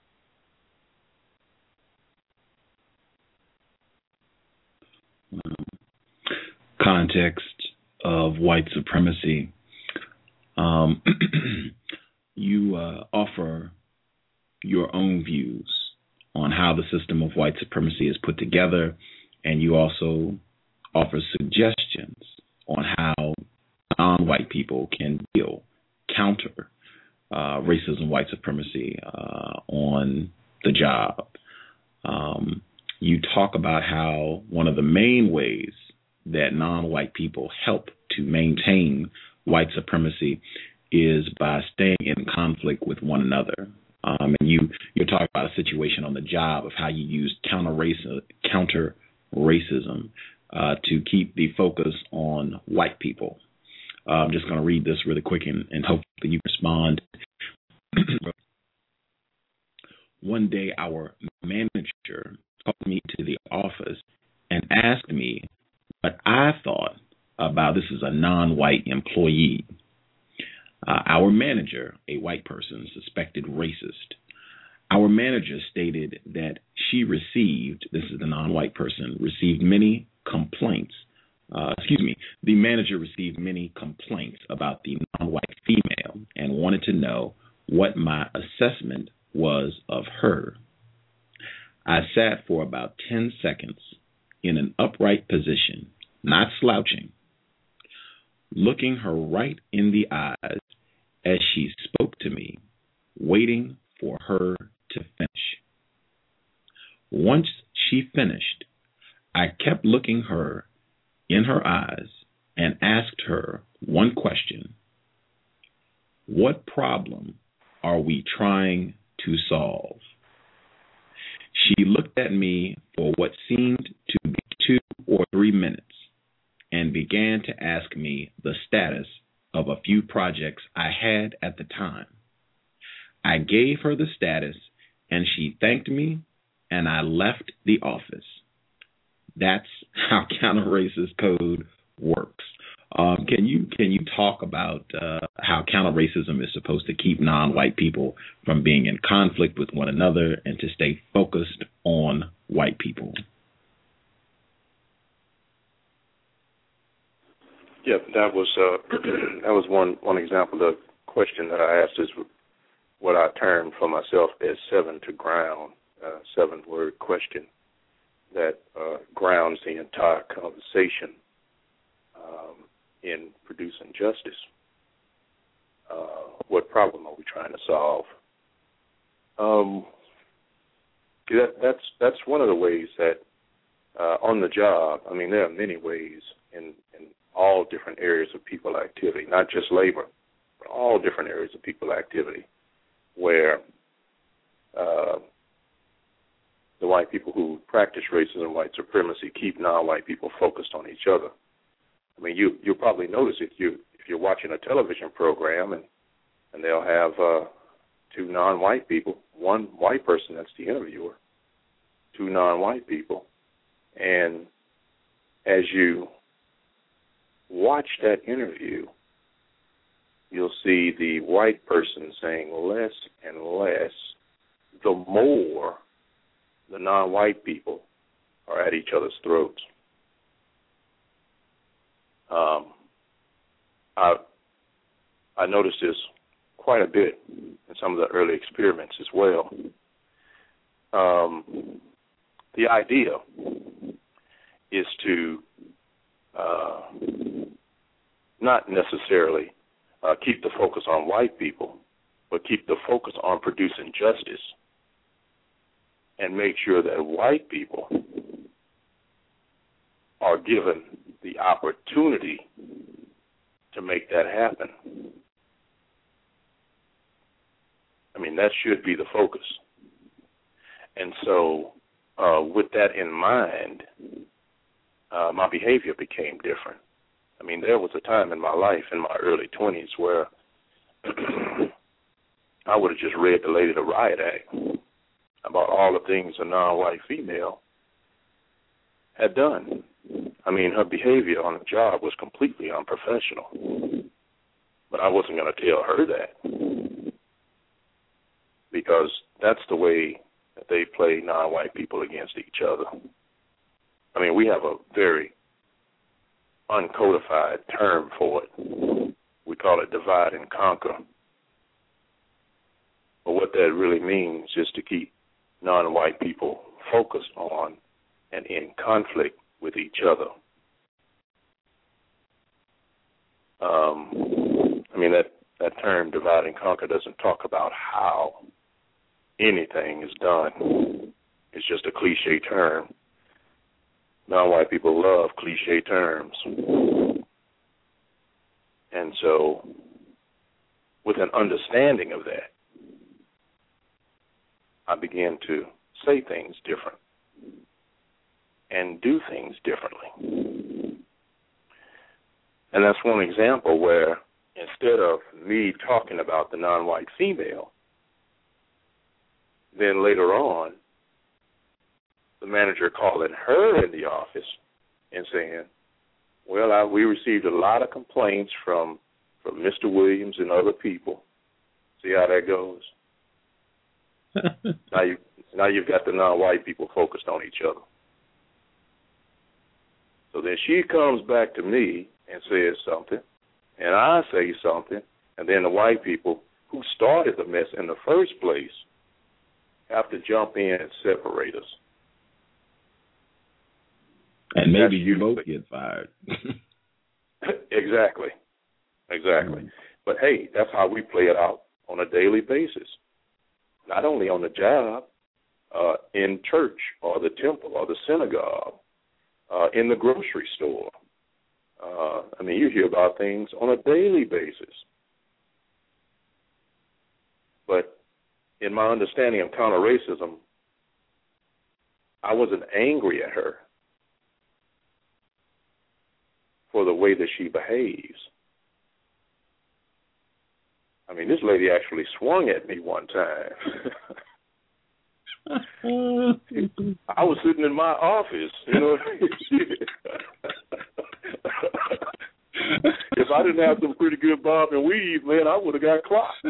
Context of white supremacy. Um, you uh, offer your own views on how the system of white supremacy is put together, and you also offer suggestions on how non-white people can deal, counter uh, racism, white supremacy uh, on the job. Um, you talk about how one of the main ways that non-white people help to maintain white supremacy is by staying in conflict with one another. Um, and you, you're talking about a situation on the job of how you use counter race, counter racism uh, to keep the focus on white people. Uh, I'm just going to read this really quick and, and hopefully you respond. One day, our manager called me to the office and asked me what I thought about this is a non-white employee. Uh, our manager, a white person, suspected racist. Our manager stated that she received, this is the non-white person, received many complaints. Uh, excuse me, the manager received many complaints about the non-white female and wanted to know what my assessment was of her. I sat for about ten seconds in an upright position, not slouching, looking her right in the eyes as she spoke to me, waiting for her to finish. Once she finished, I kept looking her in her eyes and asked her one question: what problem are we trying to solve? She looked at me for what seemed to be two or three minutes and began to ask me the status of a few projects I had at the time. I gave her the status and she thanked me and I left the office. That's how counter-racist code works. Um, can you can you talk about uh, how counter-racism is supposed to keep non-white people from being in conflict with one another and to stay focused on white people? Yeah, that was uh, that was one one example. The question that I asked is what I termed for myself as seven to ground, uh, seven word question that uh, grounds the entire conversation um, in producing justice. Uh, what problem are we trying to solve? Um, that, that's that's one of the ways that uh, on the job. I mean, there are many ways in, in all different areas of people activity, not just labor, but all different areas of people activity, where uh, the white people who practice racism, white supremacy, keep non-white people focused on each other. I mean, you you'll probably notice if you if you're watching a television program and and they'll have uh, two non-white people, one white person that's the interviewer, two non-white people, and as you watch that interview, you'll see the white person saying less and less the more the non-white people are at each other's throats. Um, I I noticed this quite a bit in some of the early experiments as well. Um, the idea is to uh, not necessarily uh, keep the focus on white people, but keep the focus on producing justice and make sure that white people are given the opportunity to make that happen. I mean, that should be the focus. And so uh, with that in mind, uh, my behavior became different. I mean, there was a time in my life, in my early twenties, where I would have just read the Lady the Riot Act about all the things a non-white female had done. I mean, her behavior on the job was completely unprofessional. But I wasn't going to tell her that. because that's the way that they play non-white people against each other. I mean, we have a very uncodified term for it. We call it divide and conquer. But what that really means is to keep non-white people focused on and in conflict with each other. Um, I mean, that, that term divide and conquer doesn't talk about how anything is done. It's just a cliche term. Non-white people love cliche terms. And so, with an understanding of that, I began to say things different and do things differently. And that's one example where instead of me talking about the non-white female, then later on, the manager calling her in the office and saying, well, I, we received a lot of complaints from, from Mister Williams and other people. See how that goes? now, you, now you've got the non-white people focused on each other. So then she comes back to me and says something, and I say something, and then the white people who started the mess in the first place have to jump in and separate us. And maybe you both get fired. Exactly. Exactly. Mm. But, hey, that's how we play it out on a daily basis. Not only on the job, uh, in church or the temple or the synagogue, uh, in the grocery store. Uh, I mean, you hear about things on a daily basis. But in my understanding of counter-racism, I wasn't angry at her for the way that she behaves. I mean, this lady actually swung at me one time. I was sitting in my office, you know. If I didn't have some pretty good bob and weave, man, I would have got clocked.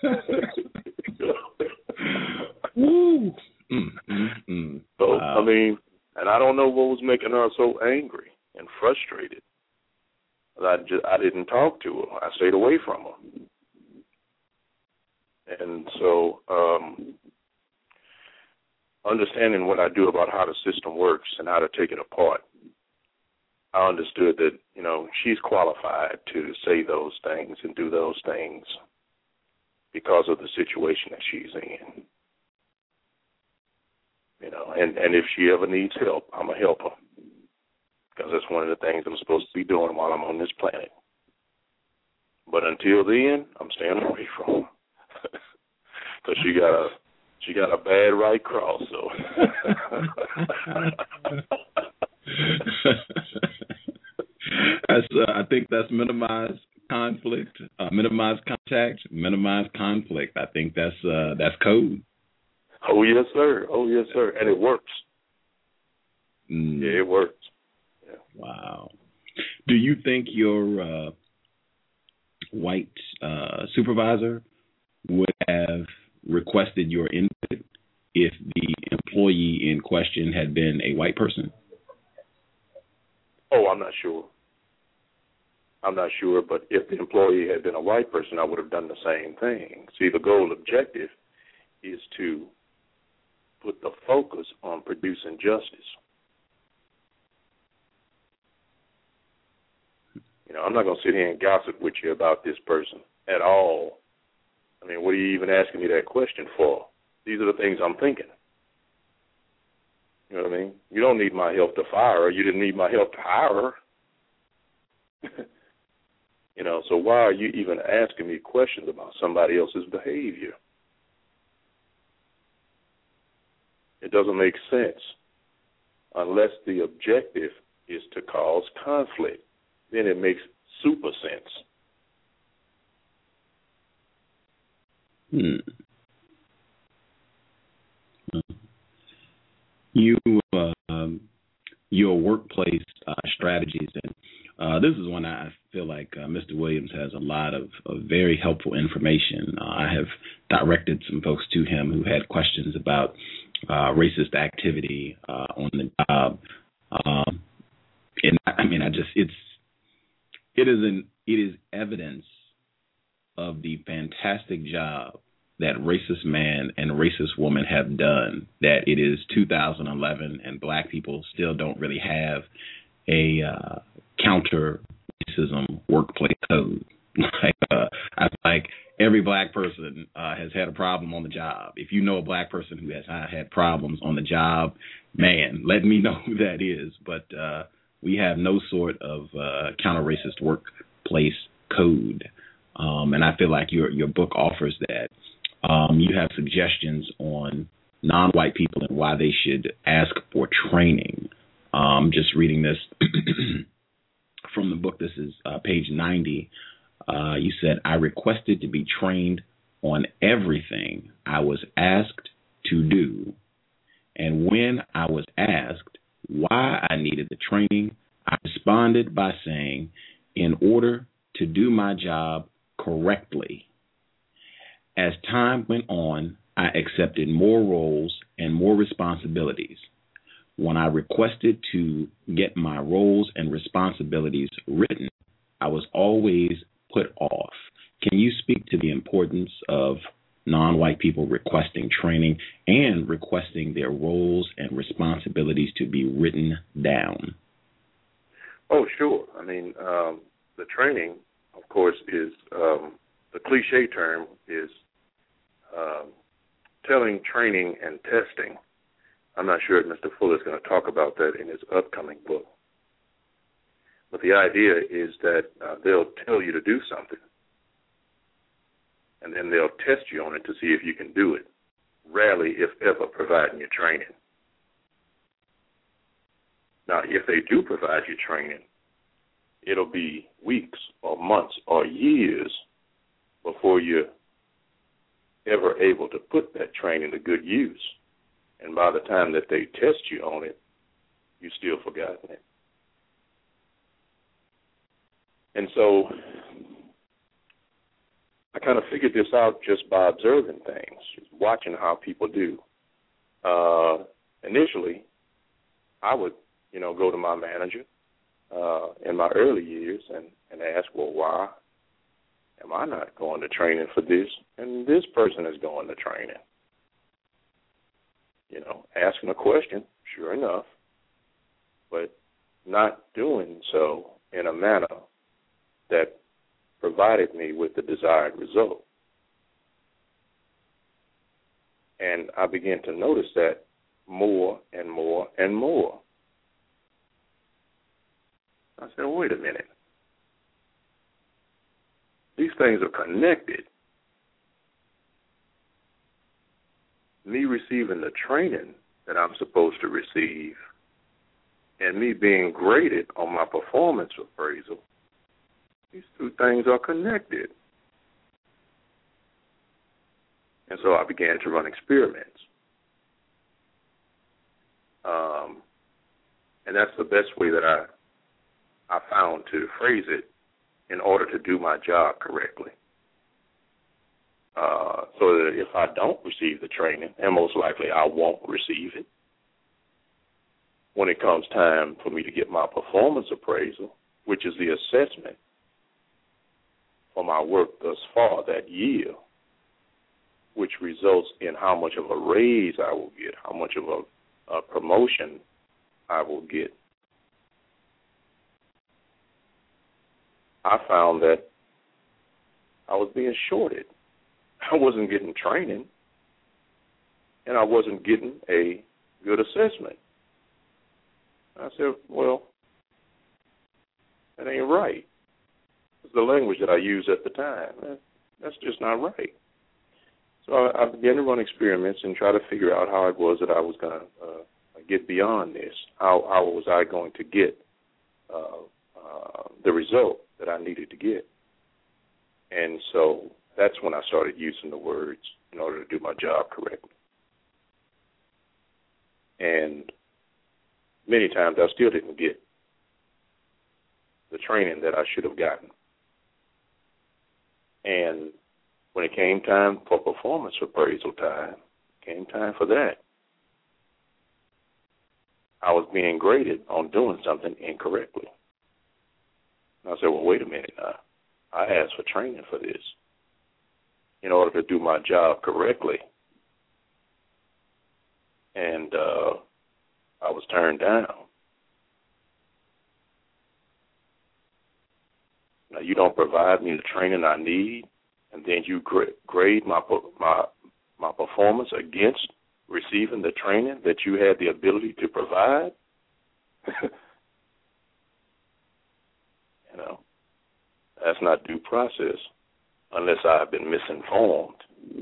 Woo. Mm, mm, mm. So, wow. I mean, and I don't know what was making her so angry and frustrated. I, just, I didn't talk to her. I stayed away from her. And so um, understanding what I do about how the system works and how to take it apart, I understood that, you know, she's qualified to say those things and do those things because of the situation that she's in. You know, and, and if she ever needs help, I'm going to help her. Because that's one of the things I'm supposed to be doing while I'm on this planet. But until then, I'm staying away from her. Because she got a she got a bad right cross, so. that's, uh, I think that's minimize conflict, uh, minimize contact, minimize conflict. I think that's uh, that's code. Oh yes, sir. Oh yes, sir. And it works. Mm. Yeah, it works. Yeah. Wow. Do you think your uh, white uh, supervisor would have requested your input if the employee in question had been a white person? Oh, I'm not sure. I'm not sure, but if the employee had been a white person, I would have done the same thing. See, the goal objective is to put the focus on producing justice. You know, I'm not going to sit here and gossip with you about this person at all. I mean, what are you even asking me that question for? These are the things I'm thinking. You know what I mean? You don't need my help to fire her. You didn't need my help to hire her. You know, so why are you even asking me questions about somebody else's behavior? It doesn't make sense unless the objective is to cause conflict. Then it makes super sense. Hmm. You, uh, um, your workplace uh, strategies and Uh, this is one I feel like uh, Mister Williams has a lot of, of very helpful information. Uh, I have directed some folks to him who had questions about uh, racist activity uh, on the job. Um, and I mean, I just it's it is an it is evidence of the fantastic job that racist man and racist woman have done, that it is two thousand eleven and black people still don't really have a uh, counter racism workplace code. like, uh, I like every black person uh, has had a problem on the job. If you know a black person who has had problems on the job, man, let me know who that is. But uh, we have no sort of uh, counter racist workplace code. Um, and I feel like your your book offers that. Um, you have suggestions on non-white people and why they should ask for training. Um, just reading this from the book, this is uh, page ninety. Uh, you said, I requested to be trained on everything I was asked to do. And when I was asked why I needed the training, I responded by saying, in order to do my job correctly. As time went on, I accepted more roles and more responsibilities. When I requested to get my roles and responsibilities written, I was always put off. Can you speak to the importance of non-white people requesting training and requesting their roles and responsibilities to be written down? Oh, sure. I mean, um, the training, of course, is um, the cliche term is um, telling, training, and testing. I'm not sure if Mister Fuller is going to talk about that in his upcoming book. But the idea is that uh, they'll tell you to do something, and then they'll test you on it to see if you can do it, rarely, if ever, providing you training. Now, if they do provide you training, it'll be weeks or months or years before you're ever able to put that training to good use. And by the time that they test you on it, you've still forgotten it. And so I kind of figured this out just by observing things, just watching how people do. Uh, initially, I would, you know, go to my manager uh, in my early years and, and ask, well, why am I not going to training for this? And this person is going to training. You know, asking a question, sure enough, but not doing so in a manner that provided me with the desired result. And I began to notice that more and more and more. I said, wait a minute. These things are connected. Me receiving the training that I'm supposed to receive and me being graded on my performance appraisal, these two things are connected. And so I began to run experiments. Um, and that's the best way that I I found to phrase it in order to do my job correctly. Uh, so that if I don't receive the training, and most likely I won't receive it, when it comes time for me to get my performance appraisal, which is the assessment for my work thus far that year, which results in how much of a raise I will get, how much of a, a promotion I will get, I found that I was being shorted. I wasn't getting training, and I wasn't getting a good assessment. I said, well, that ain't right. It's the language that I used at the time. That's just not right. So I, I began to run experiments and try to figure out how it was that I was going to uh, get beyond this. How, how was I going to get uh, uh, the result that I needed to get? And so that's when I started using the words in order to do my job correctly. And many times I still didn't get the training that I should have gotten. And when it came time for performance appraisal time, came time for that, I was being graded on doing something incorrectly. And I said, well, wait a minute now. I asked for training for this in order to do my job correctly. And uh, I was turned down. Now, you don't provide me the training I need, and then you grade my my my performance against receiving the training that you had the ability to provide. You know, that's not due process unless I've been misinformed.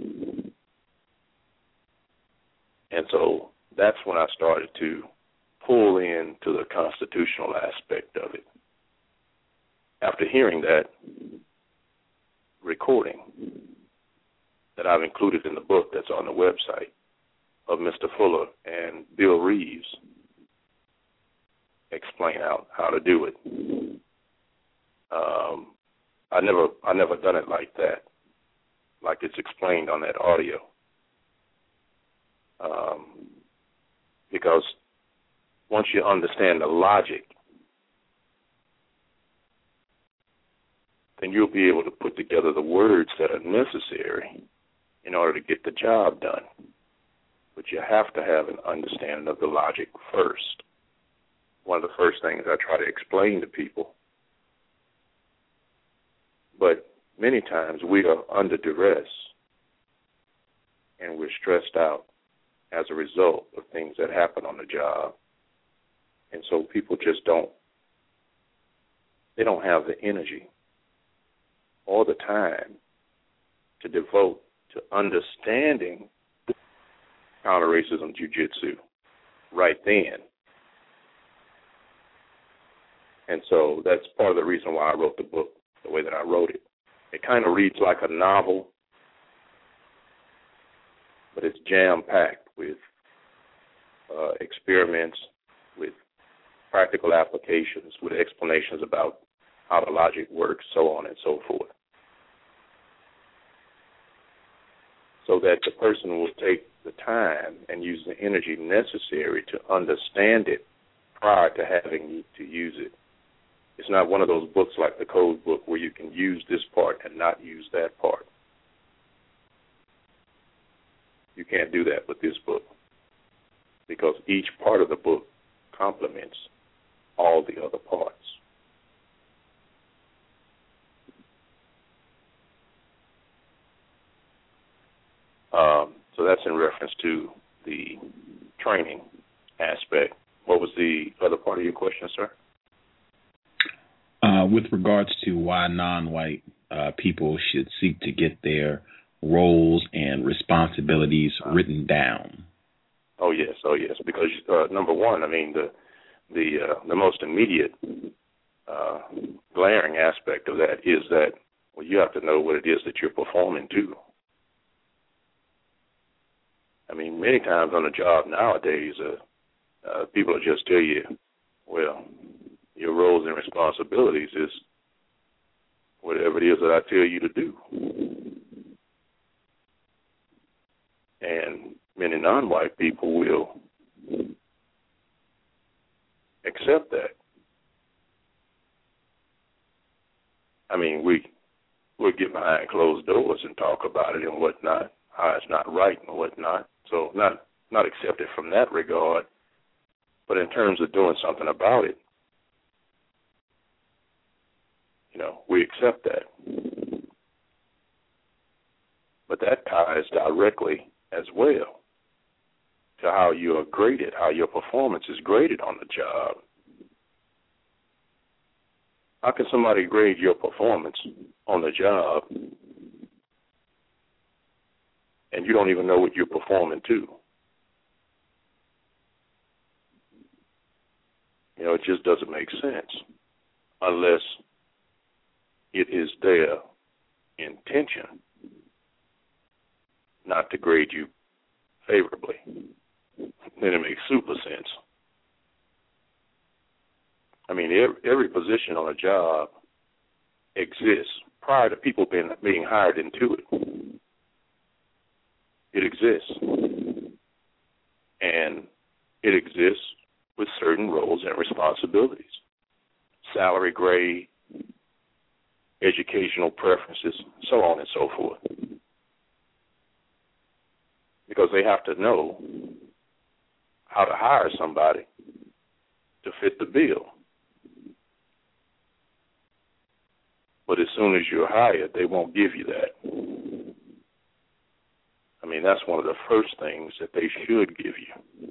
And so that's when I started to pull into the constitutional aspect of it. After hearing that recording that I've included in the book that's on the website of Mister Fuller and Bill Reeves explain out how to do it. Um, I never, I never done it like that, like it's explained on that audio, um, because once you understand the logic, then you'll be able to put together the words that are necessary in order to get the job done. But you have to have an understanding of the logic first. One of the first things I try to explain to people. But many times we are under duress and we're stressed out as a result of things that happen on the job. And so people just don't, they don't have the energy or the time to devote to understanding counter-racism jiu-jitsu right then. And so that's part of the reason why I wrote the book the way that I wrote it. It kind of reads like a novel, but it's jam-packed with uh, experiments, with practical applications, with explanations about how the logic works, so on and so forth. So that the person will take the time and use the energy necessary to understand it prior to having to use it. It's not one of those books like the code book where you can use this part and not use that part. You can't do that with this book because each part of the book complements all the other parts. Um, so that's in reference to the training aspect. What was the other part of your question, sir? Uh, with regards to why non-white uh, people should seek to get their roles and responsibilities uh, written down. Oh yes, oh yes. Because uh, number one, I mean the the uh, the most immediate uh, glaring aspect of that is that well, you have to know what it is that you're performing to. I mean, many times on the job nowadays, uh, uh, people will just tell you, well, your roles and responsibilities is whatever it is that I tell you to do. And many non-white people will accept that. I mean, we, we'll get behind closed doors and talk about it and whatnot, how it's not right and whatnot. So not not accept it from that regard, but in terms of doing something about it, you know, we accept that. But that ties directly as well to how you are graded, how your performance is graded on the job. How can somebody grade your performance on the job and you don't even know what you're performing to? You know, it just doesn't make sense unless it is their intention not to grade you favorably. Then it makes super sense. I mean, every, every position on a job exists prior to people being, being hired into it. It exists. And it exists with certain roles and responsibilities. Salary grade, educational preferences, so on and so forth. Because they have to know how to hire somebody to fit the bill. But as soon as you're hired, they won't give you that. I mean, that's one of the first things that they should give you.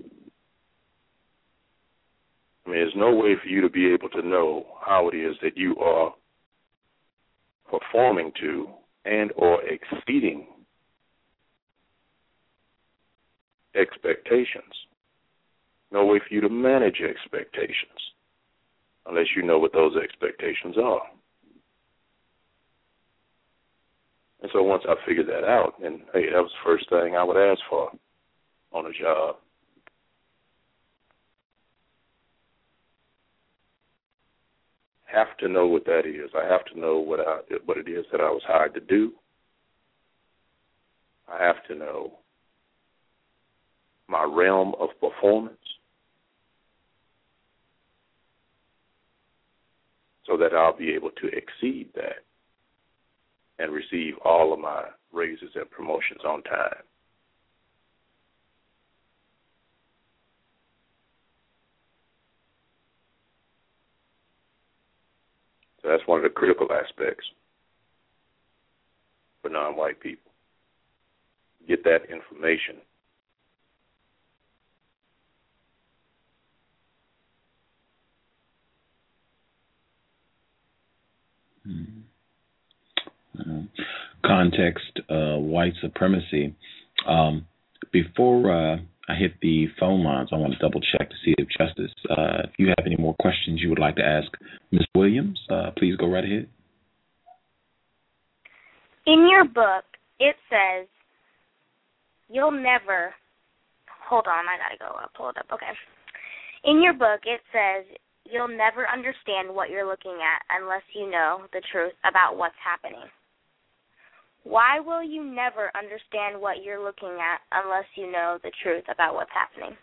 I mean, there's no way for you to be able to know how it is that you are performing to and or exceeding expectations. No way for you to manage expectations unless you know what those expectations are. And so once I figured that out, then, hey, that was the first thing I would ask for on a job. Have to know what that is. I have to know what I, what it is that I was hired to do. I have to know my realm of performance so that I'll be able to exceed that and receive all of my raises and promotions on time. So that's one of the critical aspects for non-white people. Get that information. Hmm. Uh, context, uh, white supremacy. Um, before uh, I hit the phone lines, I want to double check to see if Justice, uh, if you have any more questions you would like to ask Miz Williams, uh, please go right ahead. In your book, it says you'll never, hold on, I gotta go, I'll pull it up, okay. In your book, it says you'll never understand what you're looking at unless you know the truth about what's happening. Why will you never understand what you're looking at unless you know the truth about what's happening?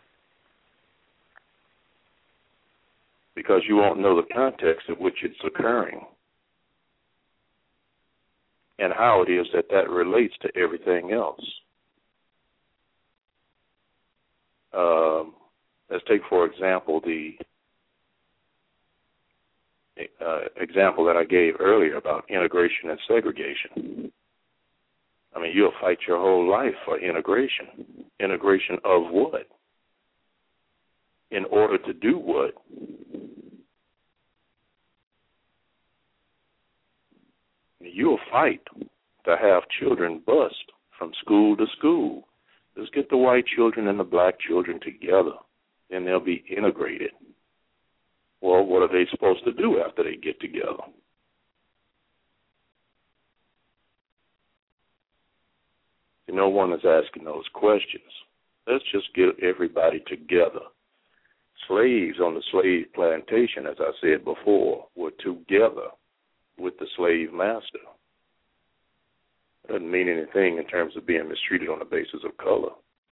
Because you won't know the context in which it's occurring and how it is that that relates to everything else. Um, let's take, for example, the uh, example that I gave earlier about integration and segregation. I mean, you'll fight your whole life for integration. Integration of what? In order to do what? You'll fight to have children bused from school to school. Let's get the white children and the black children together, and they'll be integrated. Well, what are they supposed to do after they get together? No one is asking those questions. Let's just get everybody together. Slaves on the slave plantation, as I said before, were together with the slave master. It doesn't mean anything in terms of being mistreated on the basis of color.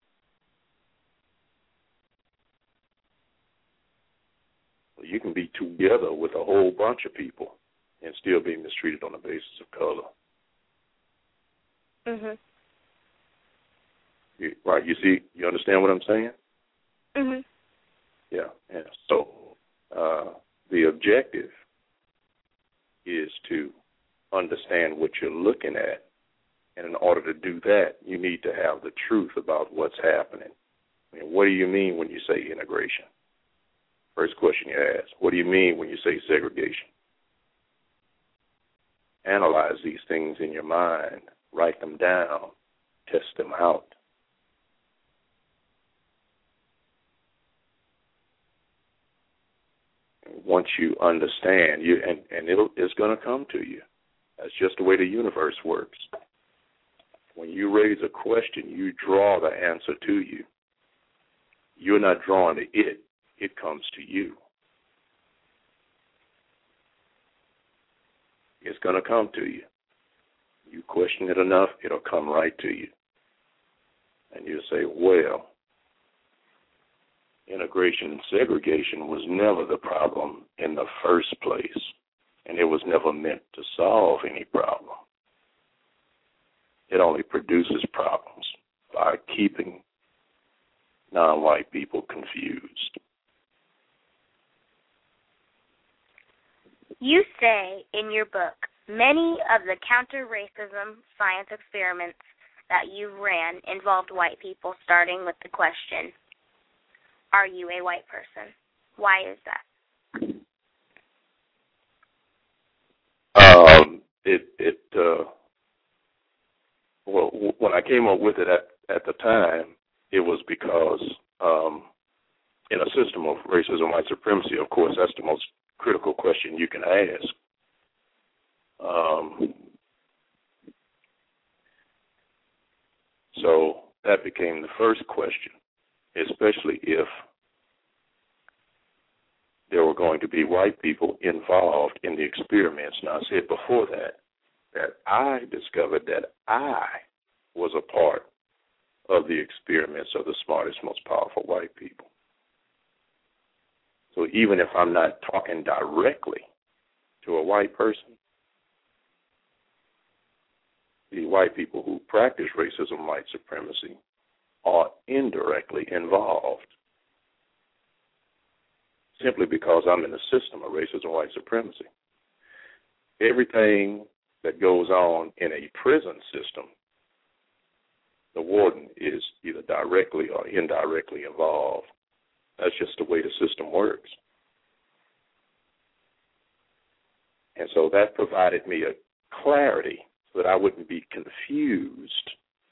You can be together with a whole bunch of people and still be mistreated on the basis of color. Mm-hmm. You, right, you see, you understand what I'm saying? Mm-hmm. Yeah, yeah. So uh, the objective is to understand what you're looking at, and in order to do that, you need to have the truth about what's happening. I mean, what do you mean when you say integration? First question you ask, what do you mean when you say segregation? Analyze these things in your mind, write them down, test them out. Once you understand, you and, and it'll, it's going to come to you. That's just the way the universe works. When you raise a question, you draw the answer to you. You're not drawing to it. It comes to you. it's going to come to you. You question it enough, it'll come right to you. And you'll say, well, integration and segregation was never the problem in the first place, and it was never meant to solve any problem. It only produces problems by keeping non-white people confused. You say in your book, many of the counter-racism science experiments that you ran involved white people, starting with the question, are you a white person? Why is that? Um, it, it, uh, well, when I came up with it at, at the time, it was because um, in a system of racism and white supremacy, of course, that's the most critical question you can ask. Um, so that became the first question, especially if there were going to be white people involved in the experiments. Now, I said before that, that I discovered that I was a part of the experiments of the smartest, most powerful white people. So even if I'm not talking directly to a white person, the white people who practice racism, white supremacy, are indirectly involved, simply because I'm in the system of racism, white supremacy. Everything that goes on in a prison system, the warden is either directly or indirectly involved. That's just the way the system works. And so that provided me a clarity so that I wouldn't be confused,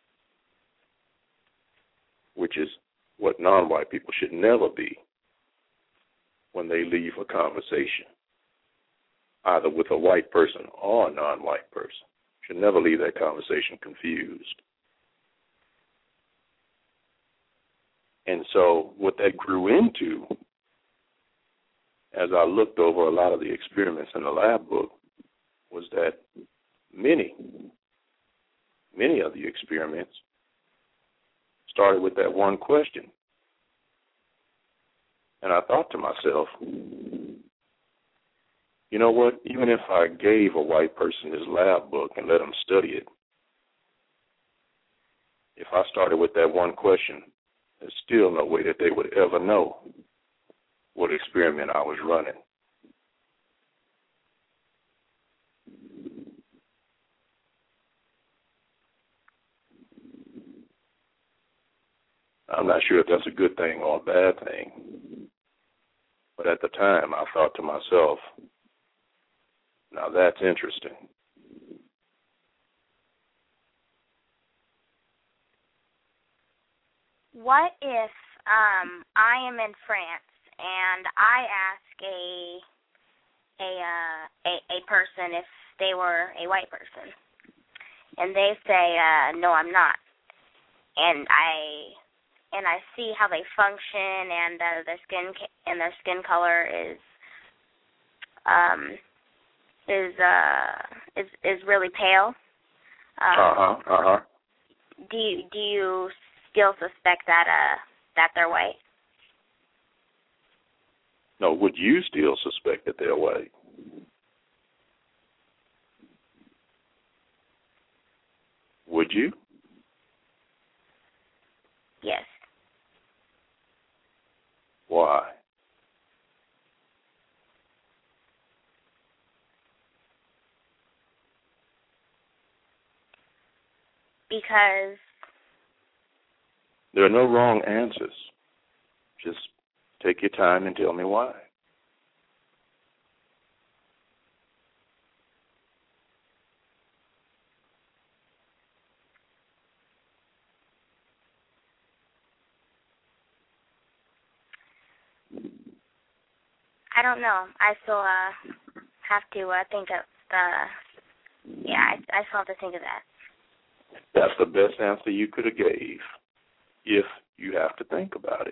which is what non-white people should never be when they leave a conversation, either with a white person or a non-white person. Should never leave that conversation confused. And so what that grew into, as I looked over a lot of the experiments in the lab book, was that many, many of the experiments started with that one question. And I thought to myself, you know what, even if I gave a white person this lab book and let them study it, if I started with that one question, there's still no way that they would ever know what experiment I was running. I'm not sure if that's a good thing or a bad thing, but at the time I thought to myself, now that's interesting. What if um, I am in France and I ask a a, uh, a a person if they were a white person, and they say, uh, "No, I'm not," and I and I see how they function, and uh, their skin and their skin color is um is uh is is really pale. Um, uh huh. Uh huh. Do you, do you still suspect that uh that they're white? No, would you still suspect that they're white? Would you? Yes. Why? Because there are no wrong answers. Just take your time and tell me why. I don't know. I still uh, have to uh, think of the. Yeah, I, I still have to think of that. That's the best answer you could have gave, if you have to think about it.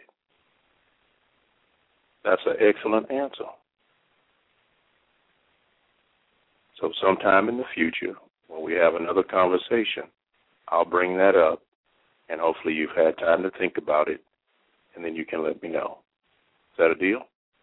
That's an excellent answer. So sometime in the future, when we have another conversation, I'll bring that up, and hopefully you've had time to think about it, and then you can let me know. Is that a deal?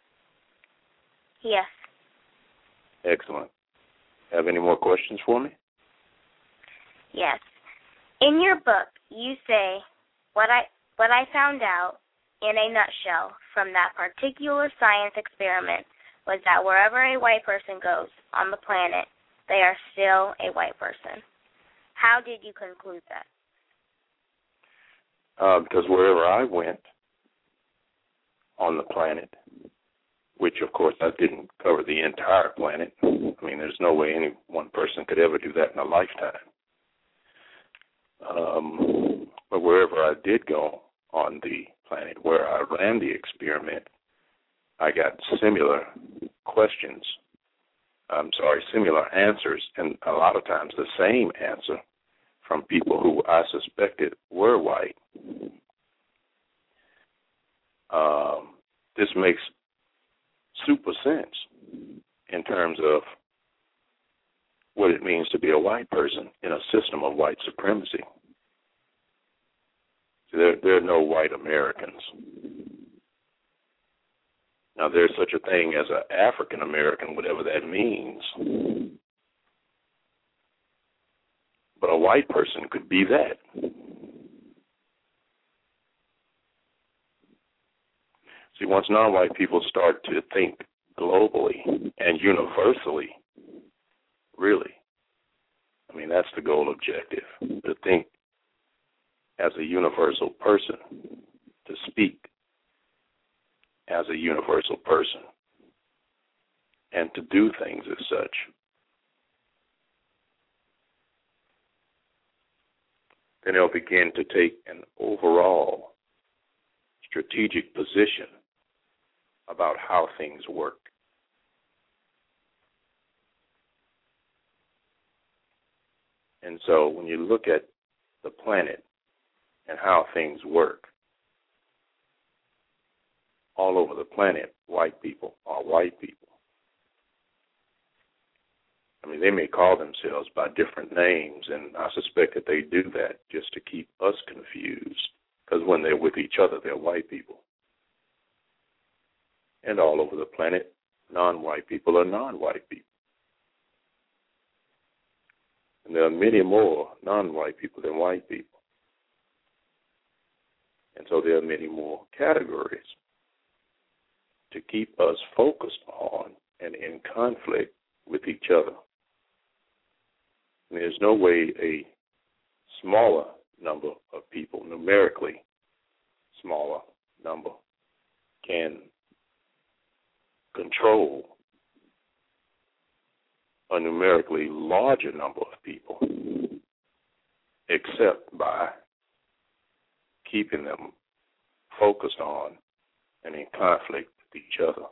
Yes. Excellent. Have any more questions for me? Yes. In your book, you say, what I what I found out in a nutshell from that particular science experiment was that wherever a white person goes on the planet, they are still a white person. How did you conclude that? Uh, because wherever I went on the planet, which, of course, I didn't cover the entire planet. I mean, there's no way any one person could ever do that in a lifetime. Um, but wherever I did go on the planet, where I ran the experiment, I got similar questions. I'm sorry, similar answers, and a lot of times the same answer from people who I suspected were white. Um, this makes super sense in terms of what it means to be a white person in a system of white supremacy. So there, there are no white Americans. Now, there's such a thing as an African American, whatever that means. But a white person could be that. See, once non-white people start to think globally and universally, really, I mean, that's the goal objective, to think as a universal person, to speak as a universal person, and to do things as such. Then they'll begin to take an overall strategic position about how things work. And so when you look at the planet and how things work, all over the planet, white people are white people. I mean, they may call themselves by different names, and I suspect that they do that just to keep us confused, because when they're with each other, they're white people. And all over the planet, non-white people are non-white people. And there are many more non-white people than white people. And so there are many more categories to keep us focused on and in conflict with each other. And there's no way a smaller number of people, numerically smaller number, can control a numerically larger number of people, except by keeping them focused on and in conflict with each other.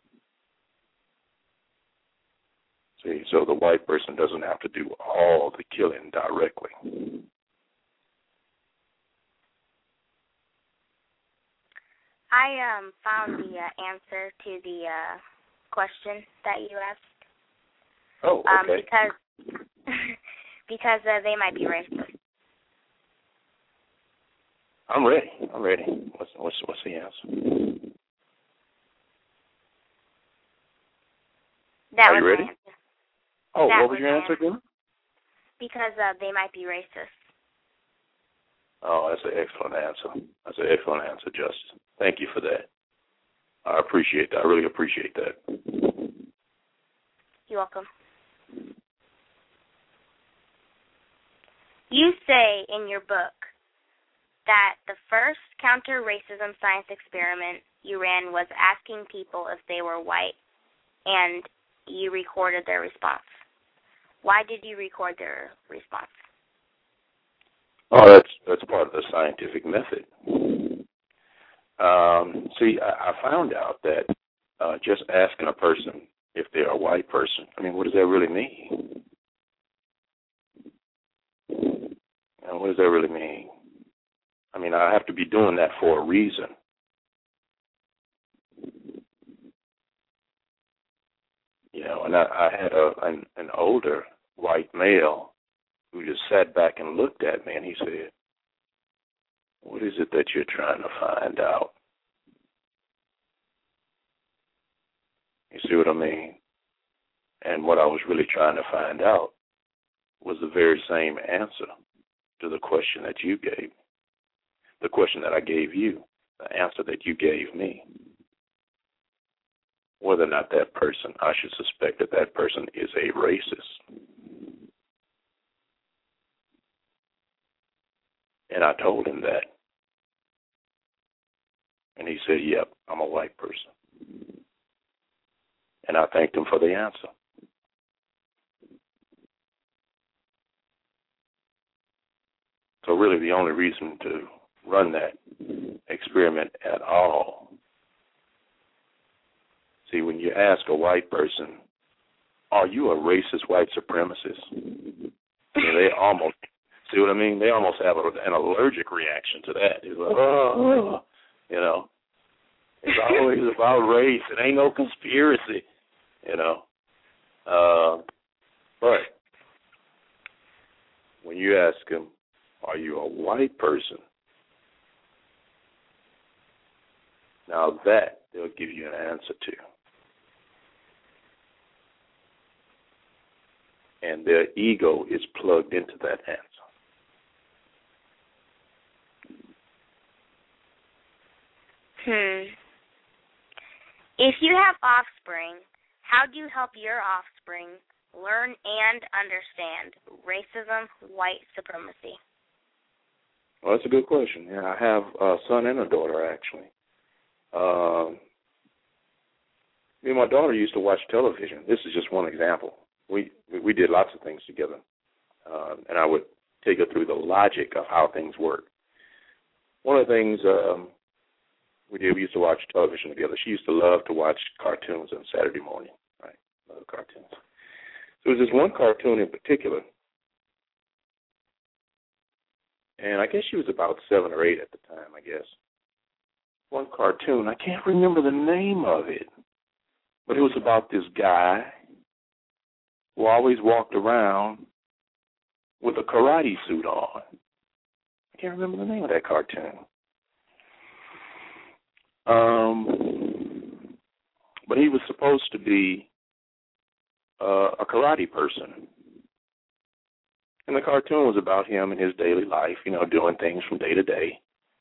See, so the white person doesn't have to do all the killing directly. I um found the uh, answer to the uh, question that you asked. Oh, okay. Um, because because uh, they might be racist. I'm ready. I'm ready. What's what's what's the answer? That Are was you ready? my answer. Oh, That what was was your my answer again? Because uh, they might be racist. Oh, that's an excellent answer. That's an excellent answer, Justice. Thank you for that. I appreciate that. I really appreciate that. You're welcome. You say in your book that the first counter-racism science experiment you ran was asking people if they were white, and you recorded their response. Why did you record their response? Oh, that's that's part of the scientific method. Um, see, I, I found out that uh, just asking a person if they're a white person, I mean, what does that really mean? You know, what does that really mean? I mean, I have to be doing that for a reason. You know, and I, I had a an, an older white male who just sat back and looked at me, and he said, "What is it that you're trying to find out?" You see what I mean? And what I was really trying to find out was the very same answer to the question that you gave, the question that I gave you, the answer that you gave me. Whether or not that person, I should suspect that that person is a racist. And I told him that. And he said, yep, I'm a white person. And I thanked him for the answer. So really the only reason to run that experiment at all, see, when you ask a white person, are you a racist white supremacist? I mean, they almost, see what I mean? They almost have a, an allergic reaction to that. It's like, oh, you know, it's always about race. It ain't no conspiracy, you know. Uh, but when you ask them, are you a white person? Now that they'll give you an answer to. And their ego is plugged into that answer. Hmm. If you have offspring, how do you help your offspring learn and understand racism, white supremacy? Well, that's a good question. Yeah, I have a son and a daughter, actually. Um, me and my daughter used to watch television. This is just one example. We we did lots of things together, uh, and I would take her through the logic of how things work. One of the things um, we did, we used to watch television together. She used to love to watch cartoons on Saturday morning, right? Love cartoons. So there was this one cartoon in particular, and I guess she was about seven or eight at the time, I guess. One cartoon, I can't remember the name of it, but it was about this guy who always walked around with a karate suit on. I can't remember the name of that cartoon. Um, but he was supposed to be uh, a karate person. And the cartoon was about him and his daily life, you know, doing things from day to day.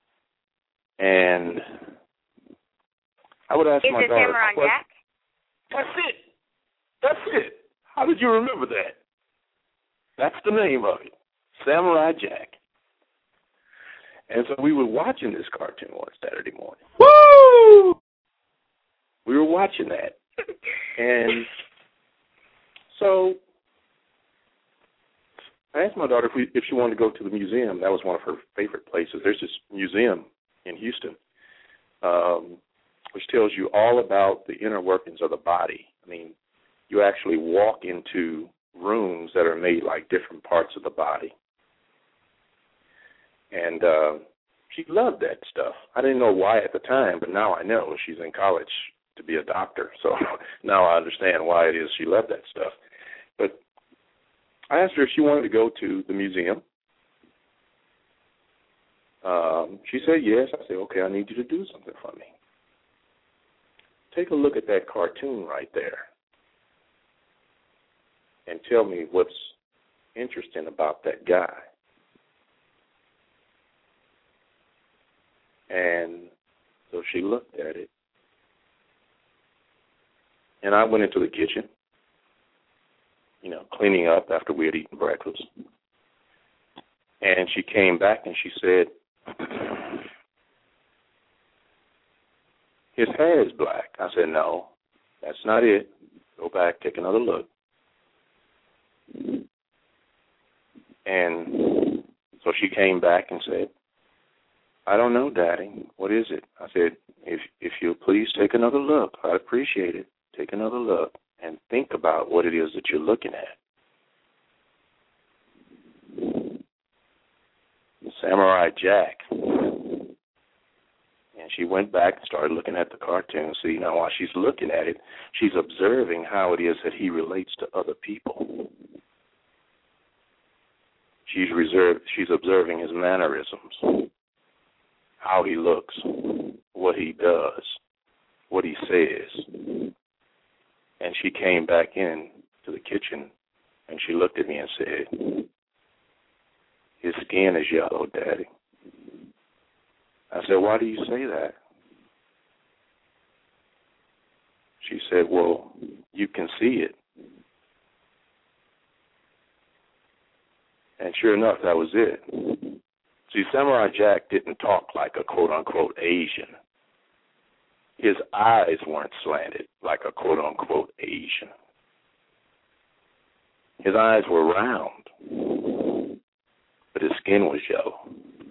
And I would ask Is my it daughter, Samurai Jack? That's it. That's it. How did you remember that? That's the name of it, Samurai Jack. And so we were watching this cartoon one Saturday morning. Woo! We were watching that. And so I asked my daughter if, we, if she wanted to go to the museum. That was one of her favorite places. There's this museum in Houston, um, which tells you all about the inner workings of the body. I mean, you actually walk into rooms that are made like different parts of the body. And uh, she loved that stuff. I didn't know why at the time, but now I know. She's in college to be a doctor, so now I understand why it is she loved that stuff. But I asked her if she wanted to go to the museum. Um, she said yes. I said, okay, I need you to do something for me. Take a look at that cartoon right there and tell me what's interesting about that guy. And so she looked at it. And I went into the kitchen, you know, cleaning up after we had eaten breakfast. And she came back and she said, his hair is black. I said, no, that's not it. Go back, take another look. And so she came back and said, I don't know, Daddy. What is it? I said, if if you'll please take another look, I'd appreciate it. Take another look and think about what it is that you're looking at. Samurai Jack. And And she went back and started looking at the cartoon. See, now while she's looking at it, she's observing how it is that he relates to other people. She's reserved, she's observing his mannerisms, how he looks, what he does, what he says. And she came back in to the kitchen and she looked at me and said, his skin is yellow, Daddy. I said, why do you say that? She said, well, you can see it. And sure enough, that was it. See, Samurai Jack didn't talk like a quote-unquote Asian. His eyes weren't slanted like a quote-unquote Asian. His eyes were round, but his skin was yellow.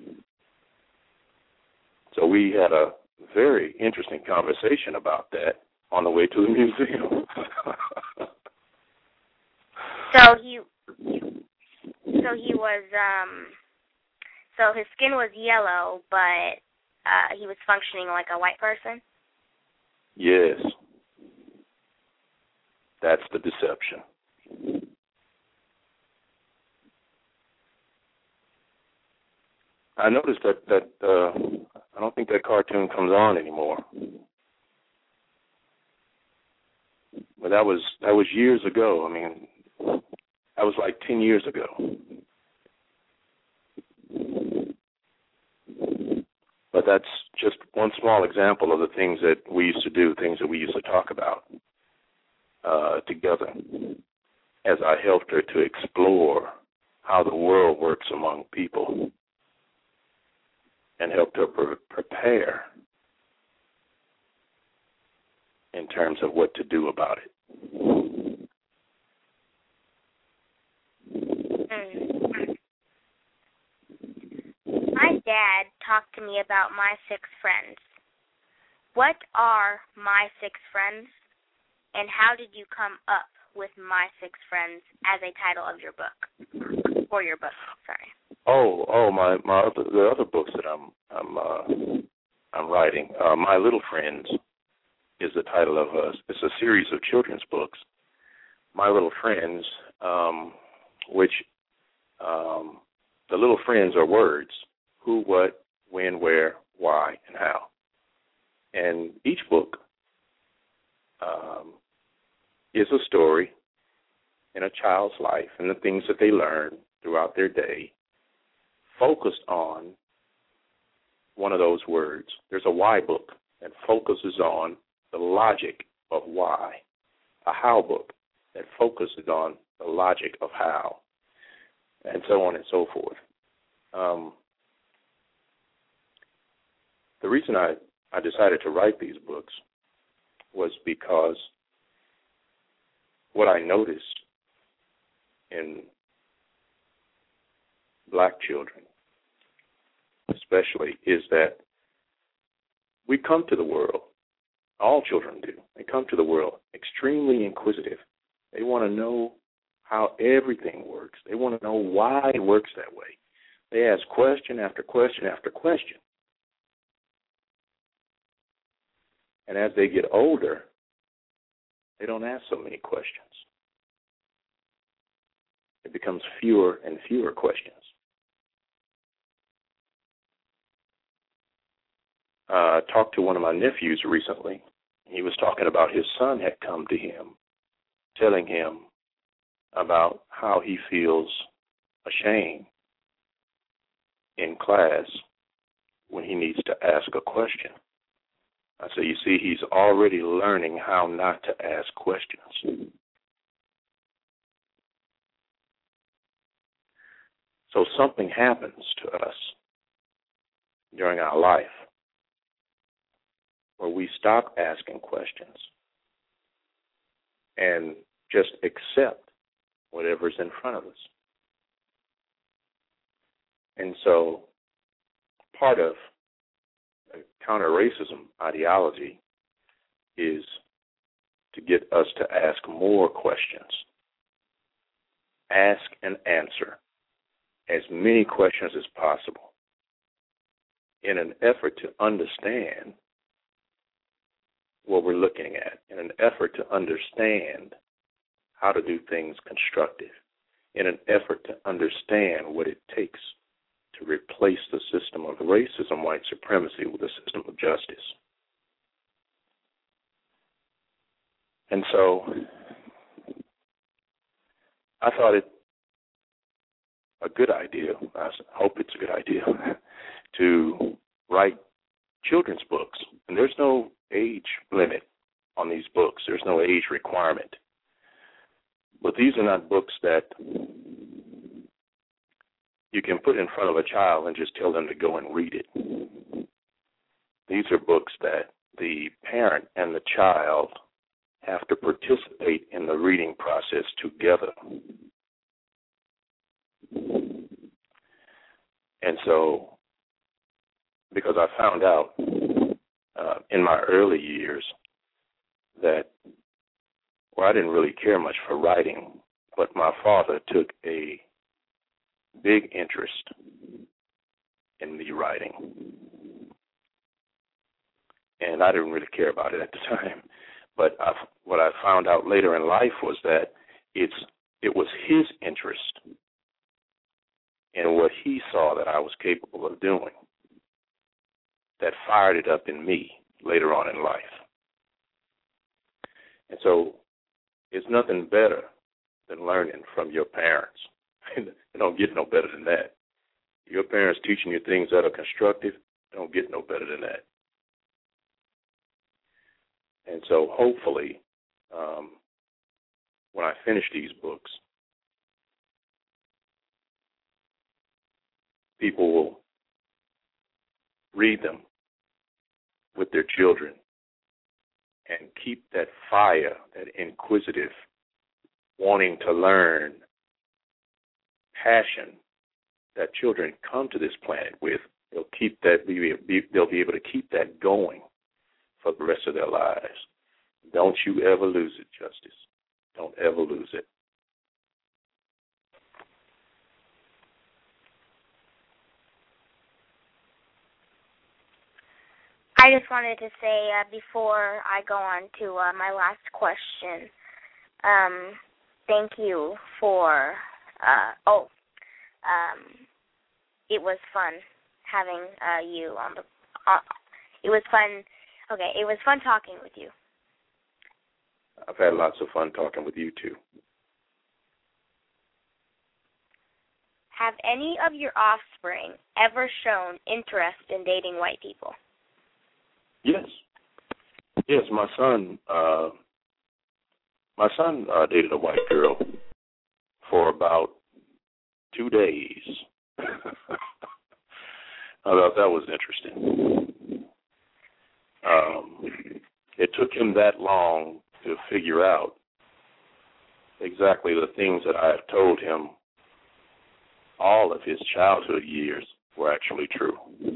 So we had a very interesting conversation about that on the way to the museum. So he, so he was, um, so his skin was yellow, but uh, he was functioning like a white person? Yes. That's the deception. I noticed that, that uh, I don't think that cartoon comes on anymore. But that was that was years ago. I mean, that was like ten years ago. But that's just one small example of the things that we used to do, things that we used to talk about uh, together as I helped her to explore how the world works among people and helped her pre- prepare in terms of what to do about it. Mm. My dad talked to me about my six friends. What are my six friends, and how did you come up with my six friends as a title of your book, or your book? Sorry. Oh, oh, my my other, the other books that I'm I'm uh, I'm writing. Uh, My Little Friends is the title of a. It's a series of children's books. My Little Friends, um, which um, the little friends are words: who, what, when, where, why, and how. And each book um, is a story in a child's life and the things that they learn throughout their day, focused on one of those words. There's a why book that focuses on the logic of why, a how book that focuses on the logic of how, and so on and so forth. Um, the reason I, I decided to write these books was because what I noticed in black children especially is that we come to the world, all children do, they come to the world extremely inquisitive. They want to know how everything works. They want to know why it works that way. They ask question after question after question. And as they get older, they don't ask so many questions. It becomes fewer and fewer questions. I uh, talked to one of my nephews recently. He was talking about his son had come to him, telling him about how he feels ashamed in class when he needs to ask a question. I said, you see, he's already learning how not to ask questions. So something happens to us during our life where we stop asking questions and just accept whatever's in front of us. And so part of counter-racism ideology is to get us to ask more questions. Ask and answer as many questions as possible. in an effort to understand what we're looking at, in an effort to understand how to do things constructive, in an effort to understand what it takes to replace the system of racism, white supremacy, with a system of justice. And so I thought it a good idea, I hope it's a good idea, to write children's books. And there's no age limit on these books. There's no age requirement. But these are not books that you can put in front of a child and just tell them to go and read it. These are books that the parent and the child have to participate in the reading process together. And so, because I found out uh, in my early years that, well, I didn't really care much for writing, but my father took a big interest in me writing. And I didn't really care about it at the time. But I, what I found out later in life was that it's it was his interest in what he saw that I was capable of doing that fired it up in me later on in life. And so it's nothing better than learning from your parents. You don't get no better than that. Your parents teaching you things that are constructive, don't get no better than that. And so hopefully, um, when I finish these books, people will read them with their children and keep that fire, that inquisitive, wanting to learn passion that children come to this planet with. They'll keep that. Be, be, they'll be able to keep that going for the rest of their lives. Don't you ever lose it, Justice. Don't ever lose it. I just wanted to say uh, before I go on to uh, my last question, um, thank you for, uh, oh, um, it was fun having uh, you on the, uh, it was fun, okay, it was fun talking with you. I've had lots of fun talking with you, too. Have any of your offspring ever shown interest in dating white people? Yes. Yes, my son, uh, my son uh, dated a white girl for about two days. I thought that was interesting. Um, it took him that long to figure out exactly the things that I have told him all of his childhood years were actually true.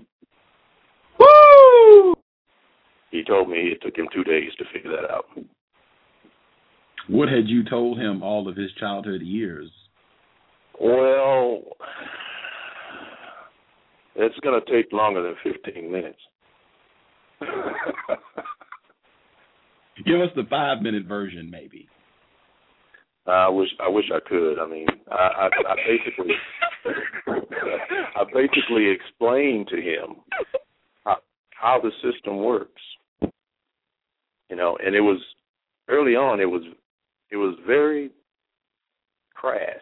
Woo! He told me it took him two days to figure that out. What had you told him all of his childhood years? Well, it's going to take longer than fifteen minutes. Give us the five-minute version, maybe. I wish I wish I could. I mean, I, I, I basically I basically explained to him how, how the system works. You know, and it was early on. It was it was very crass.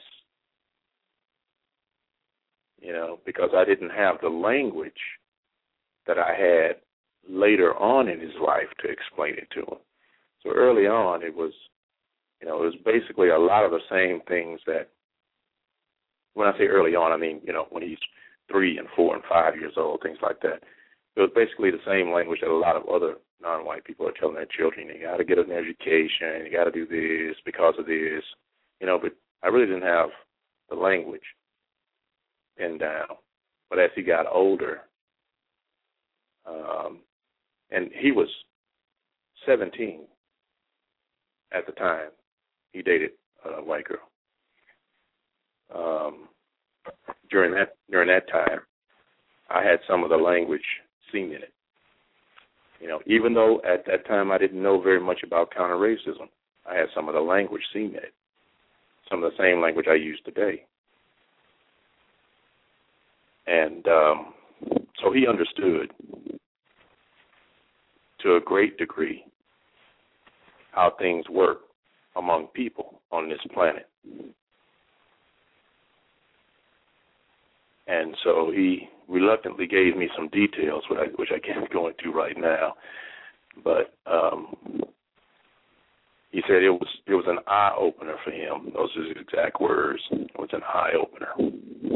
You know, because I didn't have the language that I had later on in his life to explain it to him. So early on, it was, you know, it was basically a lot of the same things that, when I say early on, I mean, you know, when he's three and four and five years old, things like that. It was basically the same language that a lot of other non-white people are telling their children. You got to get an education. You got to do this because of this. You know, but I really didn't have the language pinned down. But as he got older, um, and he was seventeen at the time, he dated a white girl. Um, during that during that time, I had some of the language seen in it. You know, even though at that time I didn't know very much about counter-racism, I had some of the language seen in it, some of the same language I use today. And um, so he understood to a great degree how things work among people on this planet. And so he reluctantly gave me some details, which I, which I can't go into right now. But um, he said it was it was an eye opener for him. Those are his exact words. It was an eye opener.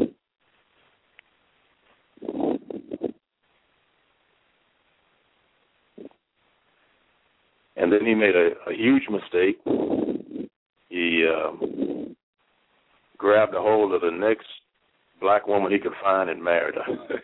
And then he made a, a huge mistake. He um, grabbed a hold of the next black woman he could find and married her.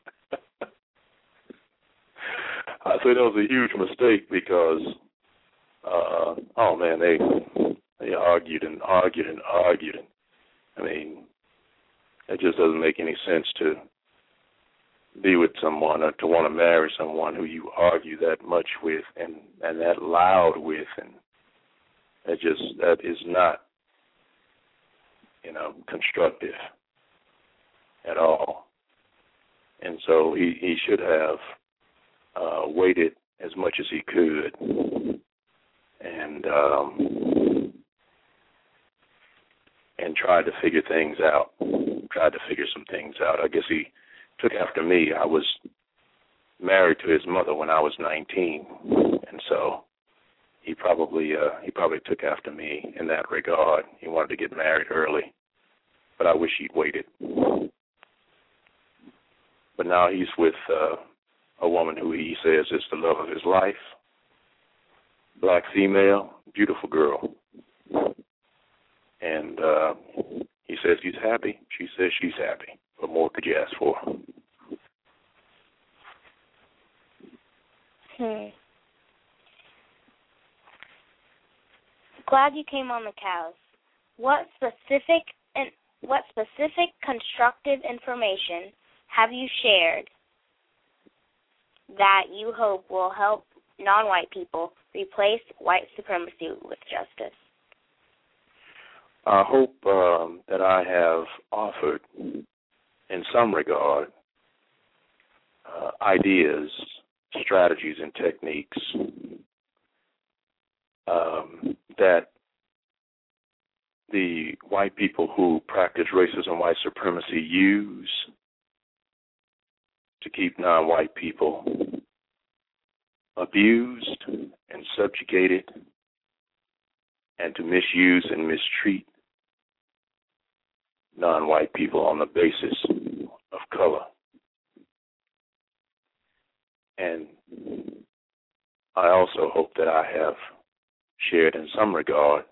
I say that was a huge mistake because, uh, oh man, they they argued and argued and argued. And, I mean, it just doesn't make any sense to be with someone or to want to marry someone who you argue that much with and, and that loud with, and that just that is not, you know, constructive at all. And so he, he should have uh, waited as much as he could and um, and tried to figure things out, tried to figure some things out. I guess he took after me. I was married to his mother when I was nineteen, and so he probably uh, he probably took after me in that regard. He wanted to get married early, but I wish he'd waited. But now he's with uh, a woman who he says is the love of his life, black female, beautiful girl, and uh, he says he's happy. She says she's happy. What more could you ask for? Hmm. Glad you came on the cows. What specific and what specific constructive information have you shared that you hope will help non-white people replace white supremacy with justice? I hope um, that I have offered, in some regard, uh, ideas, strategies, and techniques um, that the white people who practice racism, white supremacy use to keep non-white people abused and subjugated and to misuse and mistreat non-white people on the basis of color. And I also hope that I have shared in some regard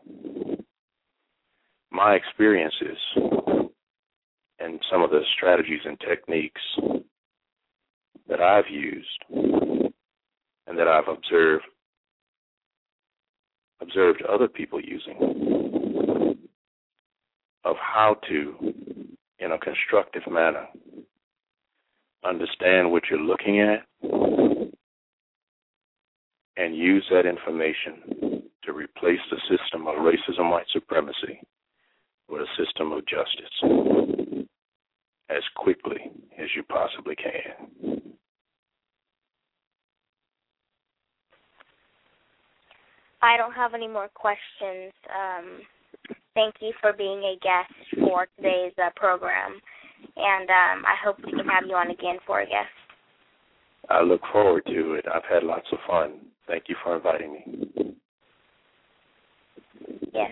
my experiences and some of the strategies and techniques that I've used and that I've observed observed other people using, of how to, in a constructive manner, understand what you're looking at and use that information to replace the system of racism, white supremacy with a system of justice as quickly as you possibly can. I don't have any more questions. Um, thank you for being a guest for today's uh, program, and um, I hope we can have you on again for a guest. I look forward to it. I've had lots of fun. Thank you for inviting me. Yes.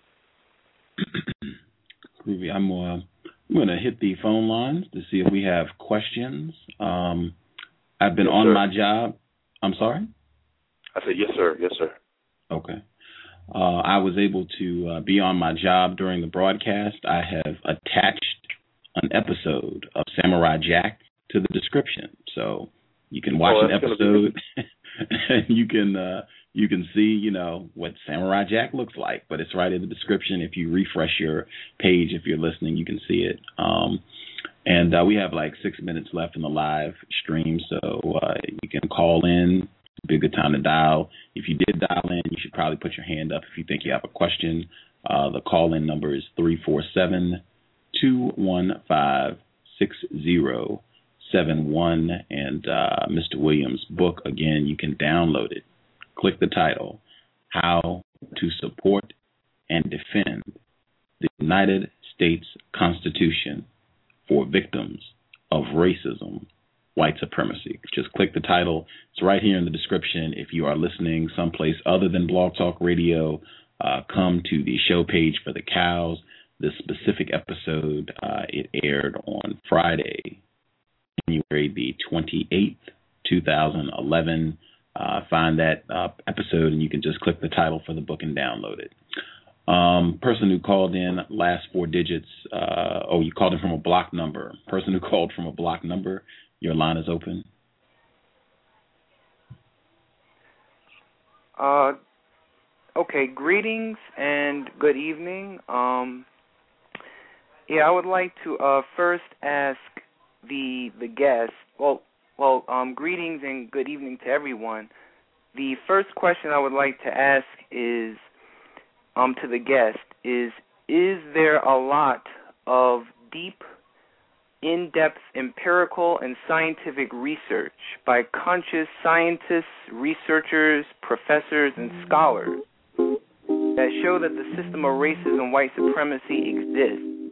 Groovy, I'm, uh, I'm going to hit the phone lines to see if we have questions. Um, I've been yes, on sir. my job. I'm sorry? I said, yes, sir. Yes, sir. Okay. Uh, I was able to uh, be on my job during the broadcast. I have attached an episode of Samurai Jack to the description, so you can watch oh, an episode and you can uh, you can see, you know, what Samurai Jack looks like. But it's right in the description. If you refresh your page, if you're listening, you can see it. Um, And uh, we have like six minutes left in the live stream, so uh, you can call in. It'd be a good time to dial. If you did dial in, you should probably put your hand up if you think you have a question. Uh, the call-in number is three four seven, two one five, six zero seven one. And uh, Mister Williams' book, again, you can download it. Click the title, How to Support and Defend the United States Constitution for Victims of Racism, White Supremacy. Just click the title. It's right here in the description. If you are listening someplace other than Blog Talk Radio, uh, come to the show page for the cows. This specific episode, uh, it aired on Friday, January the twenty-eighth, two thousand eleven. Uh, find that uh, episode, and you can just click the title for the book and download it. Um, person who called in, last four digits. Uh, oh, you called in from a block number. Person who called from a block number, your line is open. Uh, okay. Greetings and good evening. Um, yeah, I would like to uh, first ask the the guest. Well, well, um, greetings and good evening to everyone. The first question I would like to ask is. Um, to the guest is, is there a lot of deep, in-depth empirical and scientific research by conscious scientists, researchers, professors, and scholars that show that the system of racism and white supremacy exists?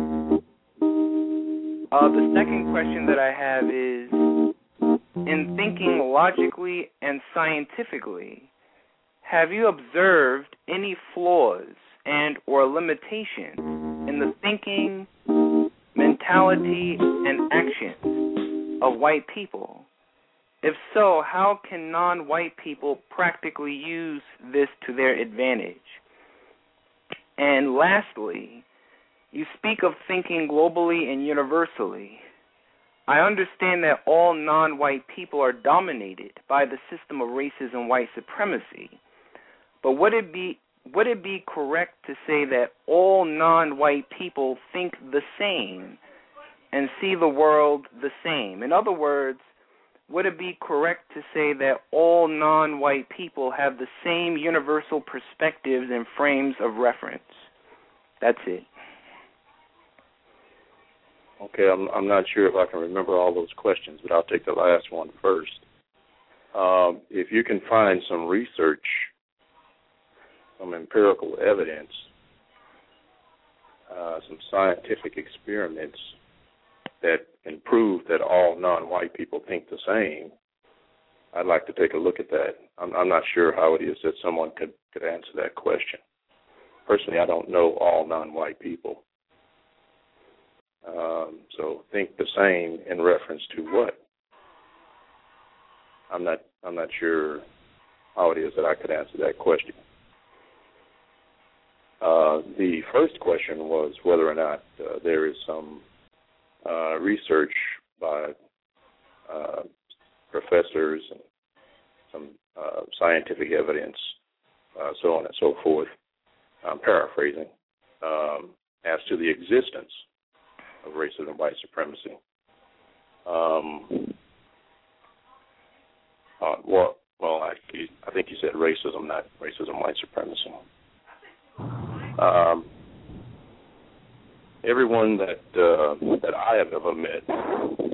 Uh, the second question that I have is, in thinking logically and scientifically, have you observed any flaws and or limitations in the thinking, mentality, and actions of white people? If so, how can non-white people practically use this to their advantage? And lastly, you speak of thinking globally and universally. I understand that all non-white people are dominated by the system of racism and white supremacy. But would it be would it be correct to say that all non-white people think the same and see the world the same? In other words, would it be correct to say that all non-white people have the same universal perspectives and frames of reference? That's it. Okay, I'm I'm not sure if I can remember all those questions, but I'll take the last one first. Um, if you can find some research, some empirical evidence, uh, some scientific experiments that can prove that all non-white people think the same, I'd like to take a look at that. I'm, I'm not sure how it is that someone could, could answer that question. Personally, I don't know all non-white people. Um, so think the same in reference to what? I'm not I'm not sure how it is that I could answer that question. Uh, the first question was whether or not uh, there is some uh, research by uh, professors and some uh, scientific evidence, uh, so on and so forth. I'm paraphrasing, um, as to the existence of racism and white supremacy. Um, uh, well, well, I, I think you said racism, not racism, white supremacy. Um, everyone that uh, that I have ever met,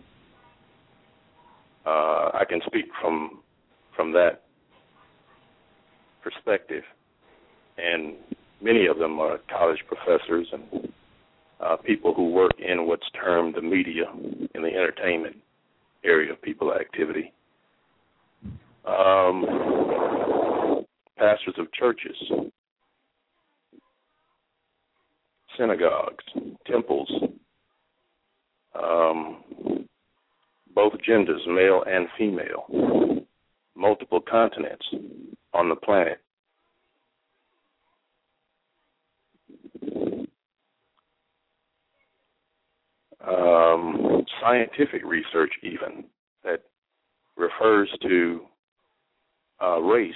uh, I can speak from from that perspective, and many of them are college professors and uh, people who work in what's termed the media, in the entertainment area of people activity. Um, pastors of churches, synagogues, temples, um, both genders, male and female, multiple continents on the planet. Um, scientific research even that refers to uh, race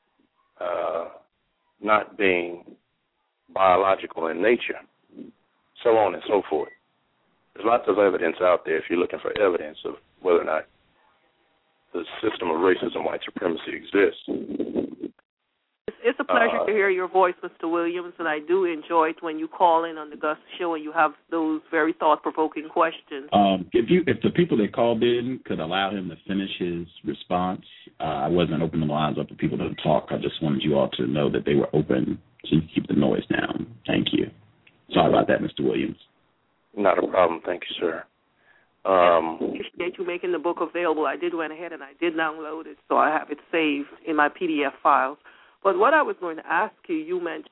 uh, not being biological in nature. so on and so forth. There's lots of evidence out there if you're looking for evidence of whether or not the system of racism, white supremacy exists. It's, it's a pleasure uh, to hear your voice, Mister Williams, and I do enjoy it when you call in on the Gus Show and you have those very thought-provoking questions. Um, if you, if the people that called in could allow him to finish his response, uh, I wasn't opening the lines up for people to talk. I just wanted you all to know that they were open, so you can keep the noise down. Thank you. Sorry about that, Mister Williams. Not a problem. Thank you, sir. Um, I appreciate you making the book available. I did went ahead and I did download it, so I have it saved in my P D F files. But what I was going to ask you, you mentioned.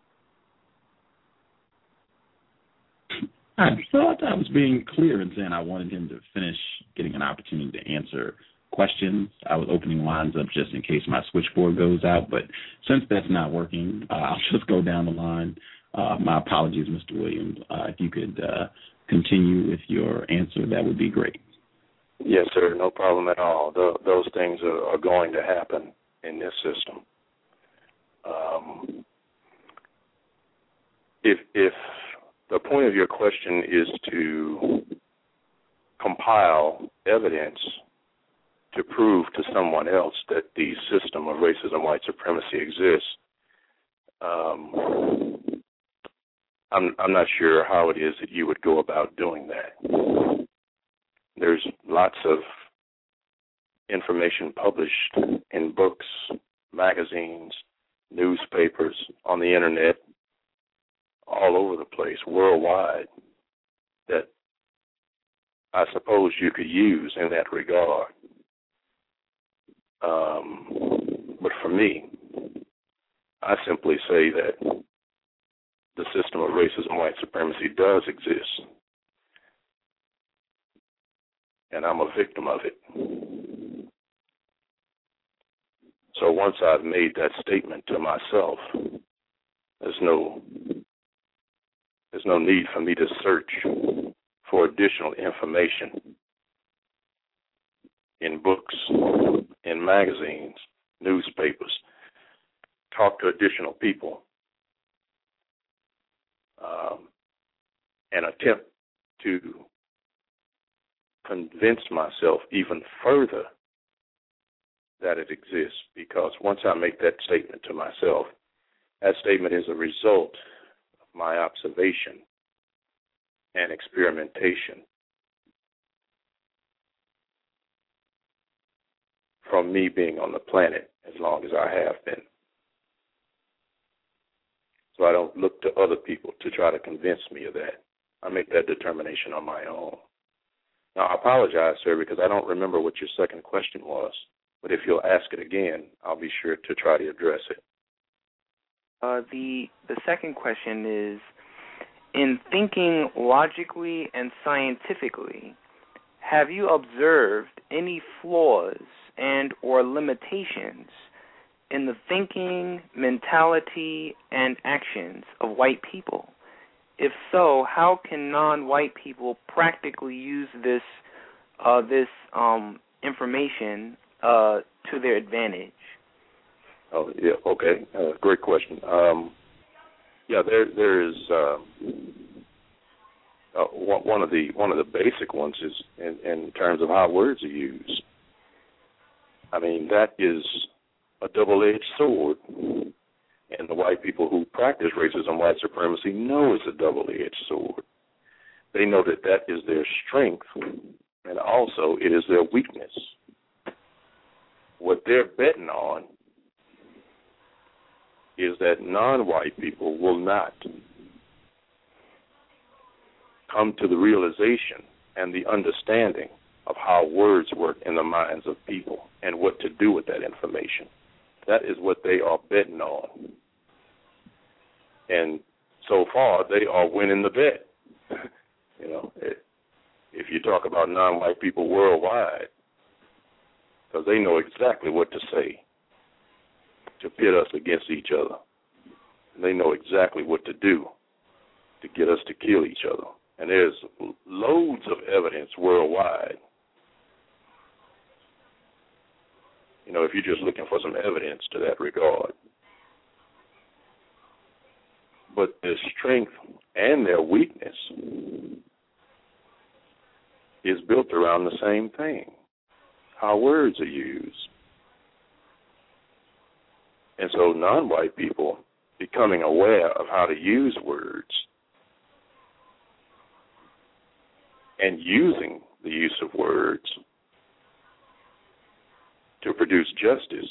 I thought I was being clear in saying I wanted him to finish getting an opportunity to answer questions. I was opening lines up just in case my switchboard goes out, but since that's not working, uh, I'll just go down the line. Uh, my apologies, Mister Williams. Uh, if you could uh, continue with your answer, that would be great. Yes, sir. No problem at all. Th- those things are, are going to happen in this system. Um, if if the point of your question is to compile evidence to prove to someone else that the system of racism, white supremacy exists, um, I'm I'm not sure how it is that you would go about doing that. There's lots of information published in books, magazines, newspapers, on the internet, all over the place, worldwide, that I suppose you could use in that regard. Um, but for me, I simply say that the system of racism, white supremacy does exist, and I'm a victim of it. So once I've made that statement to myself, there's no there's no need for me to search for additional information in books, in magazines, newspapers, talk to additional people, um, and attempt to convince myself even further that it exists, because once I make that statement to myself, that statement is a result of my observation and experimentation from me being on the planet as long as I have been. So I don't look to other people to try to convince me of that. I make that determination on my own. Now, I apologize, sir, because I don't remember what your second question was. But if you'll ask it again, I'll be sure to try to address it. Uh, the the second question is, in thinking logically and scientifically, have you observed any flaws and or limitations in the thinking, mentality, and actions of white people? If so, how can non-white people practically use this uh, this um, information uh, to their advantage? Oh, yeah, okay. Uh, great question. Um, yeah, there there is um, uh, one of the one of the basic ones is in, in terms of how words are used. I mean, that is a double-edged sword. And the white people who practice racism, white supremacy, know it's a double-edged sword. They know that that is their strength, and also it is their weakness. What they're betting on is that non-white people will not come to the realization and the understanding of how words work in the minds of people and what to do with that information. That is what they are betting on. And so far, they are winning the bet. You know, if you talk about non-white people worldwide, because they know exactly what to say to pit us against each other. And they know exactly what to do to get us to kill each other. And there's loads of evidence worldwide. You know, if you're just looking for some evidence to that regard. but their strength and their weakness is built around the same thing, how words are used. And so non-white people becoming aware of how to use words and using the use of words to produce justice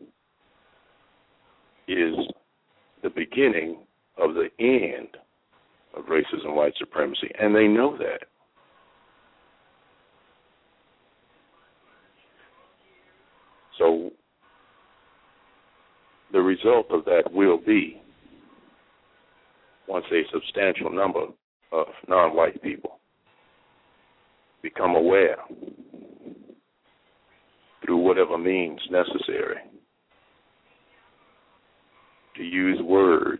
is the beginning of the end of racism, white supremacy, and they know that. So the result of that will be, once a substantial number of non-white people become aware through whatever means necessary to use words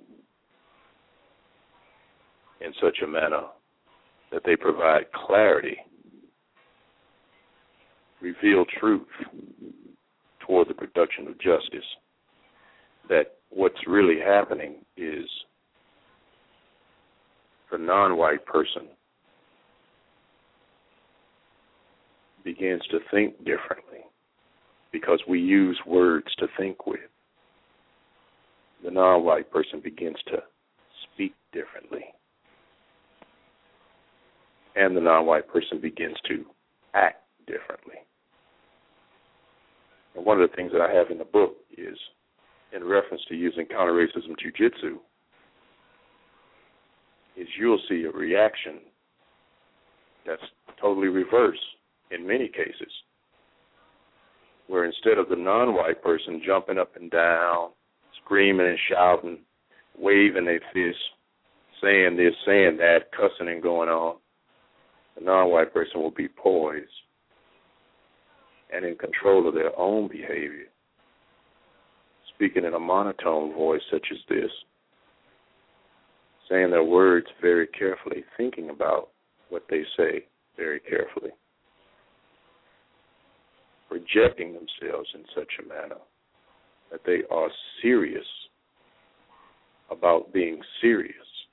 in such a manner that they provide clarity, reveal truth toward the production of justice, that what's really happening is the non-white person begins to think differently because we use words to think with. The non-white person begins to speak differently. And the non-white person begins to act differently. And one of the things that I have in the book is in reference to using counter-racism jiu-jitsu, is you'll see a reaction that's totally reversed in many cases, where instead of the non-white person jumping up and down, screaming and shouting, waving their fists, saying this, saying that, cussing and going on, the non-white person will be poised and in control of their own behavior, speaking in a monotone voice such as this, saying their words very carefully, thinking about what they say very carefully, projecting themselves in such a manner that they are serious about being serious.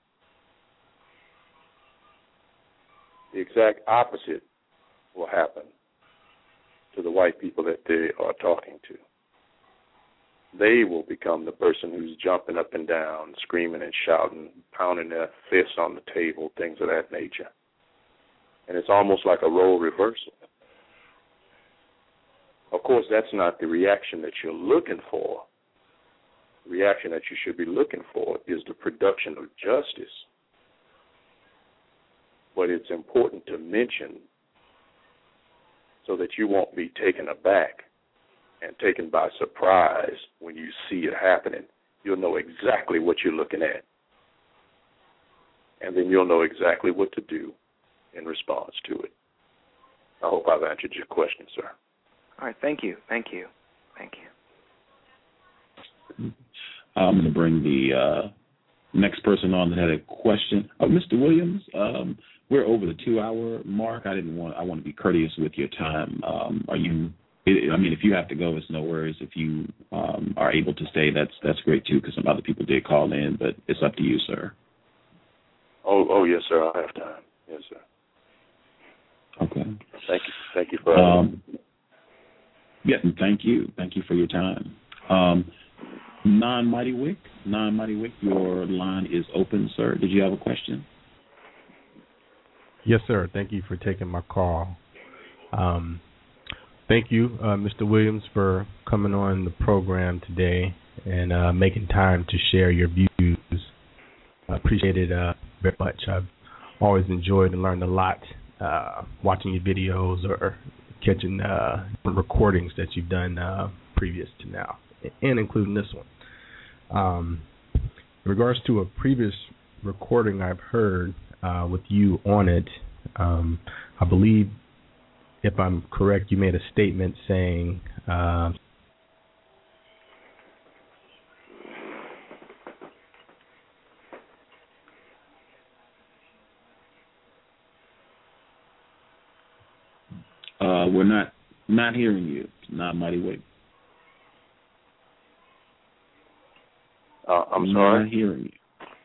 The exact opposite will happen to the white people that they are talking to. They will become the person who's jumping up and down, screaming and shouting, pounding their fists on the table, things of that nature. And it's almost like a role reversal. Of course, that's not the reaction that you're looking for. The reaction that you should be looking for is the production of justice. But it's important to mention so that you won't be taken aback and taken by surprise when you see it happening. You'll know exactly what you're looking at. And then you'll know exactly what to do in response to it. I hope I've answered your question, sir. All right, thank you, thank you, thank you. I'm going to bring the uh, next person on that had a question. Oh, Mister Williams, um, we're over the two-hour mark. I didn't want. I want to be courteous with your time. Um, are you? I mean, if you have to go, it's no worries. If you um, are able to stay, that's that's great too, because some other people did call in. But it's up to you, sir. Oh, oh yes, sir. I have time. Yes, sir. Okay. Thank you. Thank you for. Um, Yes, and thank you. Thank you for your time. Um, Non-Mighty Wick, Non-Mighty Wick, your line is open, sir. Did you have a question? Yes, sir. Thank you for taking my call. Um, thank you, uh, Mister Williams, for coming on the program today and uh, making time to share your views. I appreciate it uh, very much. I've always enjoyed and learned a lot uh, watching your videos or catching uh, recordings that you've done uh, previous to now, and including this one. Um, in regards to a previous recording I've heard uh, with you on it, um, I believe, if I'm correct, you made a statement saying uh, Uh, we're not not hearing you. Not Mighty Wick. Uh, I'm sorry. Not hearing you.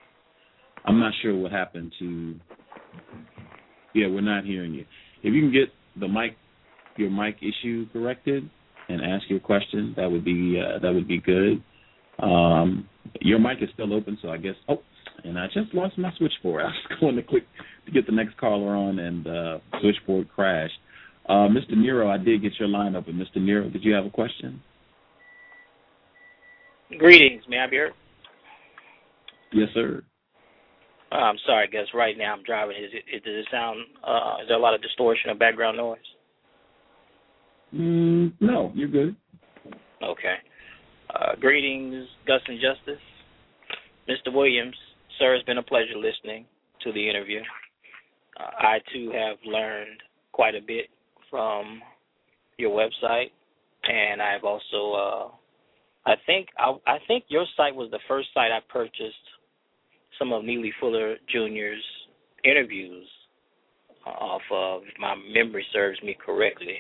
I'm not sure what happened to. Yeah, we're not hearing you. If you can get the mic, your mic issue corrected, and ask your question, that would be uh, that would be good. Um, your mic is still open, so I guess. Oh, and I just lost my switchboard. I was going to click to get the next caller on, and uh, switchboard crashed. Uh, Mister Nero, I did get your line open. Mister Nero, did you have a question? Greetings. May I be heard? Yes, sir. Uh, I'm sorry, I guess right now I'm driving. Is it, is, does it sound, uh, is there a lot of distortion or background noise? Mm, no, you're good. Okay. Uh, greetings, Gus and Justice. Mister Williams, sir, it's been a pleasure listening to the interview. Uh, I, too, have learned quite a bit from your website, and I've also, uh, I think, I, I think your site was the first site I purchased some of Neely Fuller Junior's interviews off of, if my memory serves me correctly.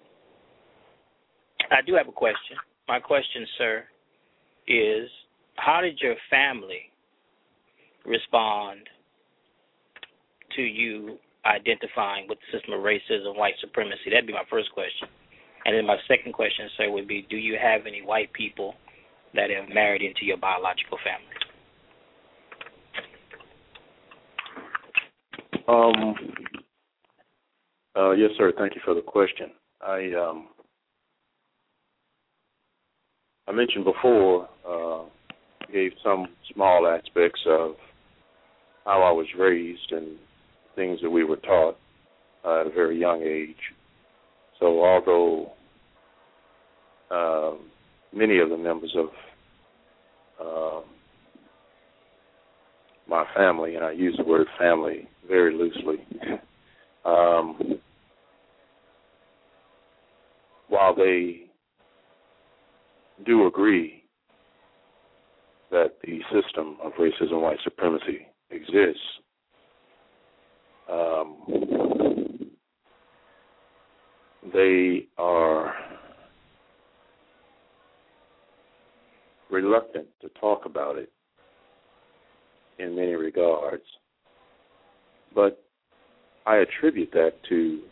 I do have a question. My question, sir, is how did your family respond to you identifying with the system of racism, white supremacy? That'd be my first question. And then my second question, sir, would be, do you have any white people that have married into your biological family? Um. Uh, yes, sir. Thank you for the question. I um. I mentioned before, uh, gave some small aspects of how I was raised and things that we were taught uh, at a very young age. So although uh, many of the members of uh, my family, and I use the word family very loosely, um, while they do agree that the system of racism and white supremacy exists, um, they are reluctant to talk about it in many regards. But I attribute that to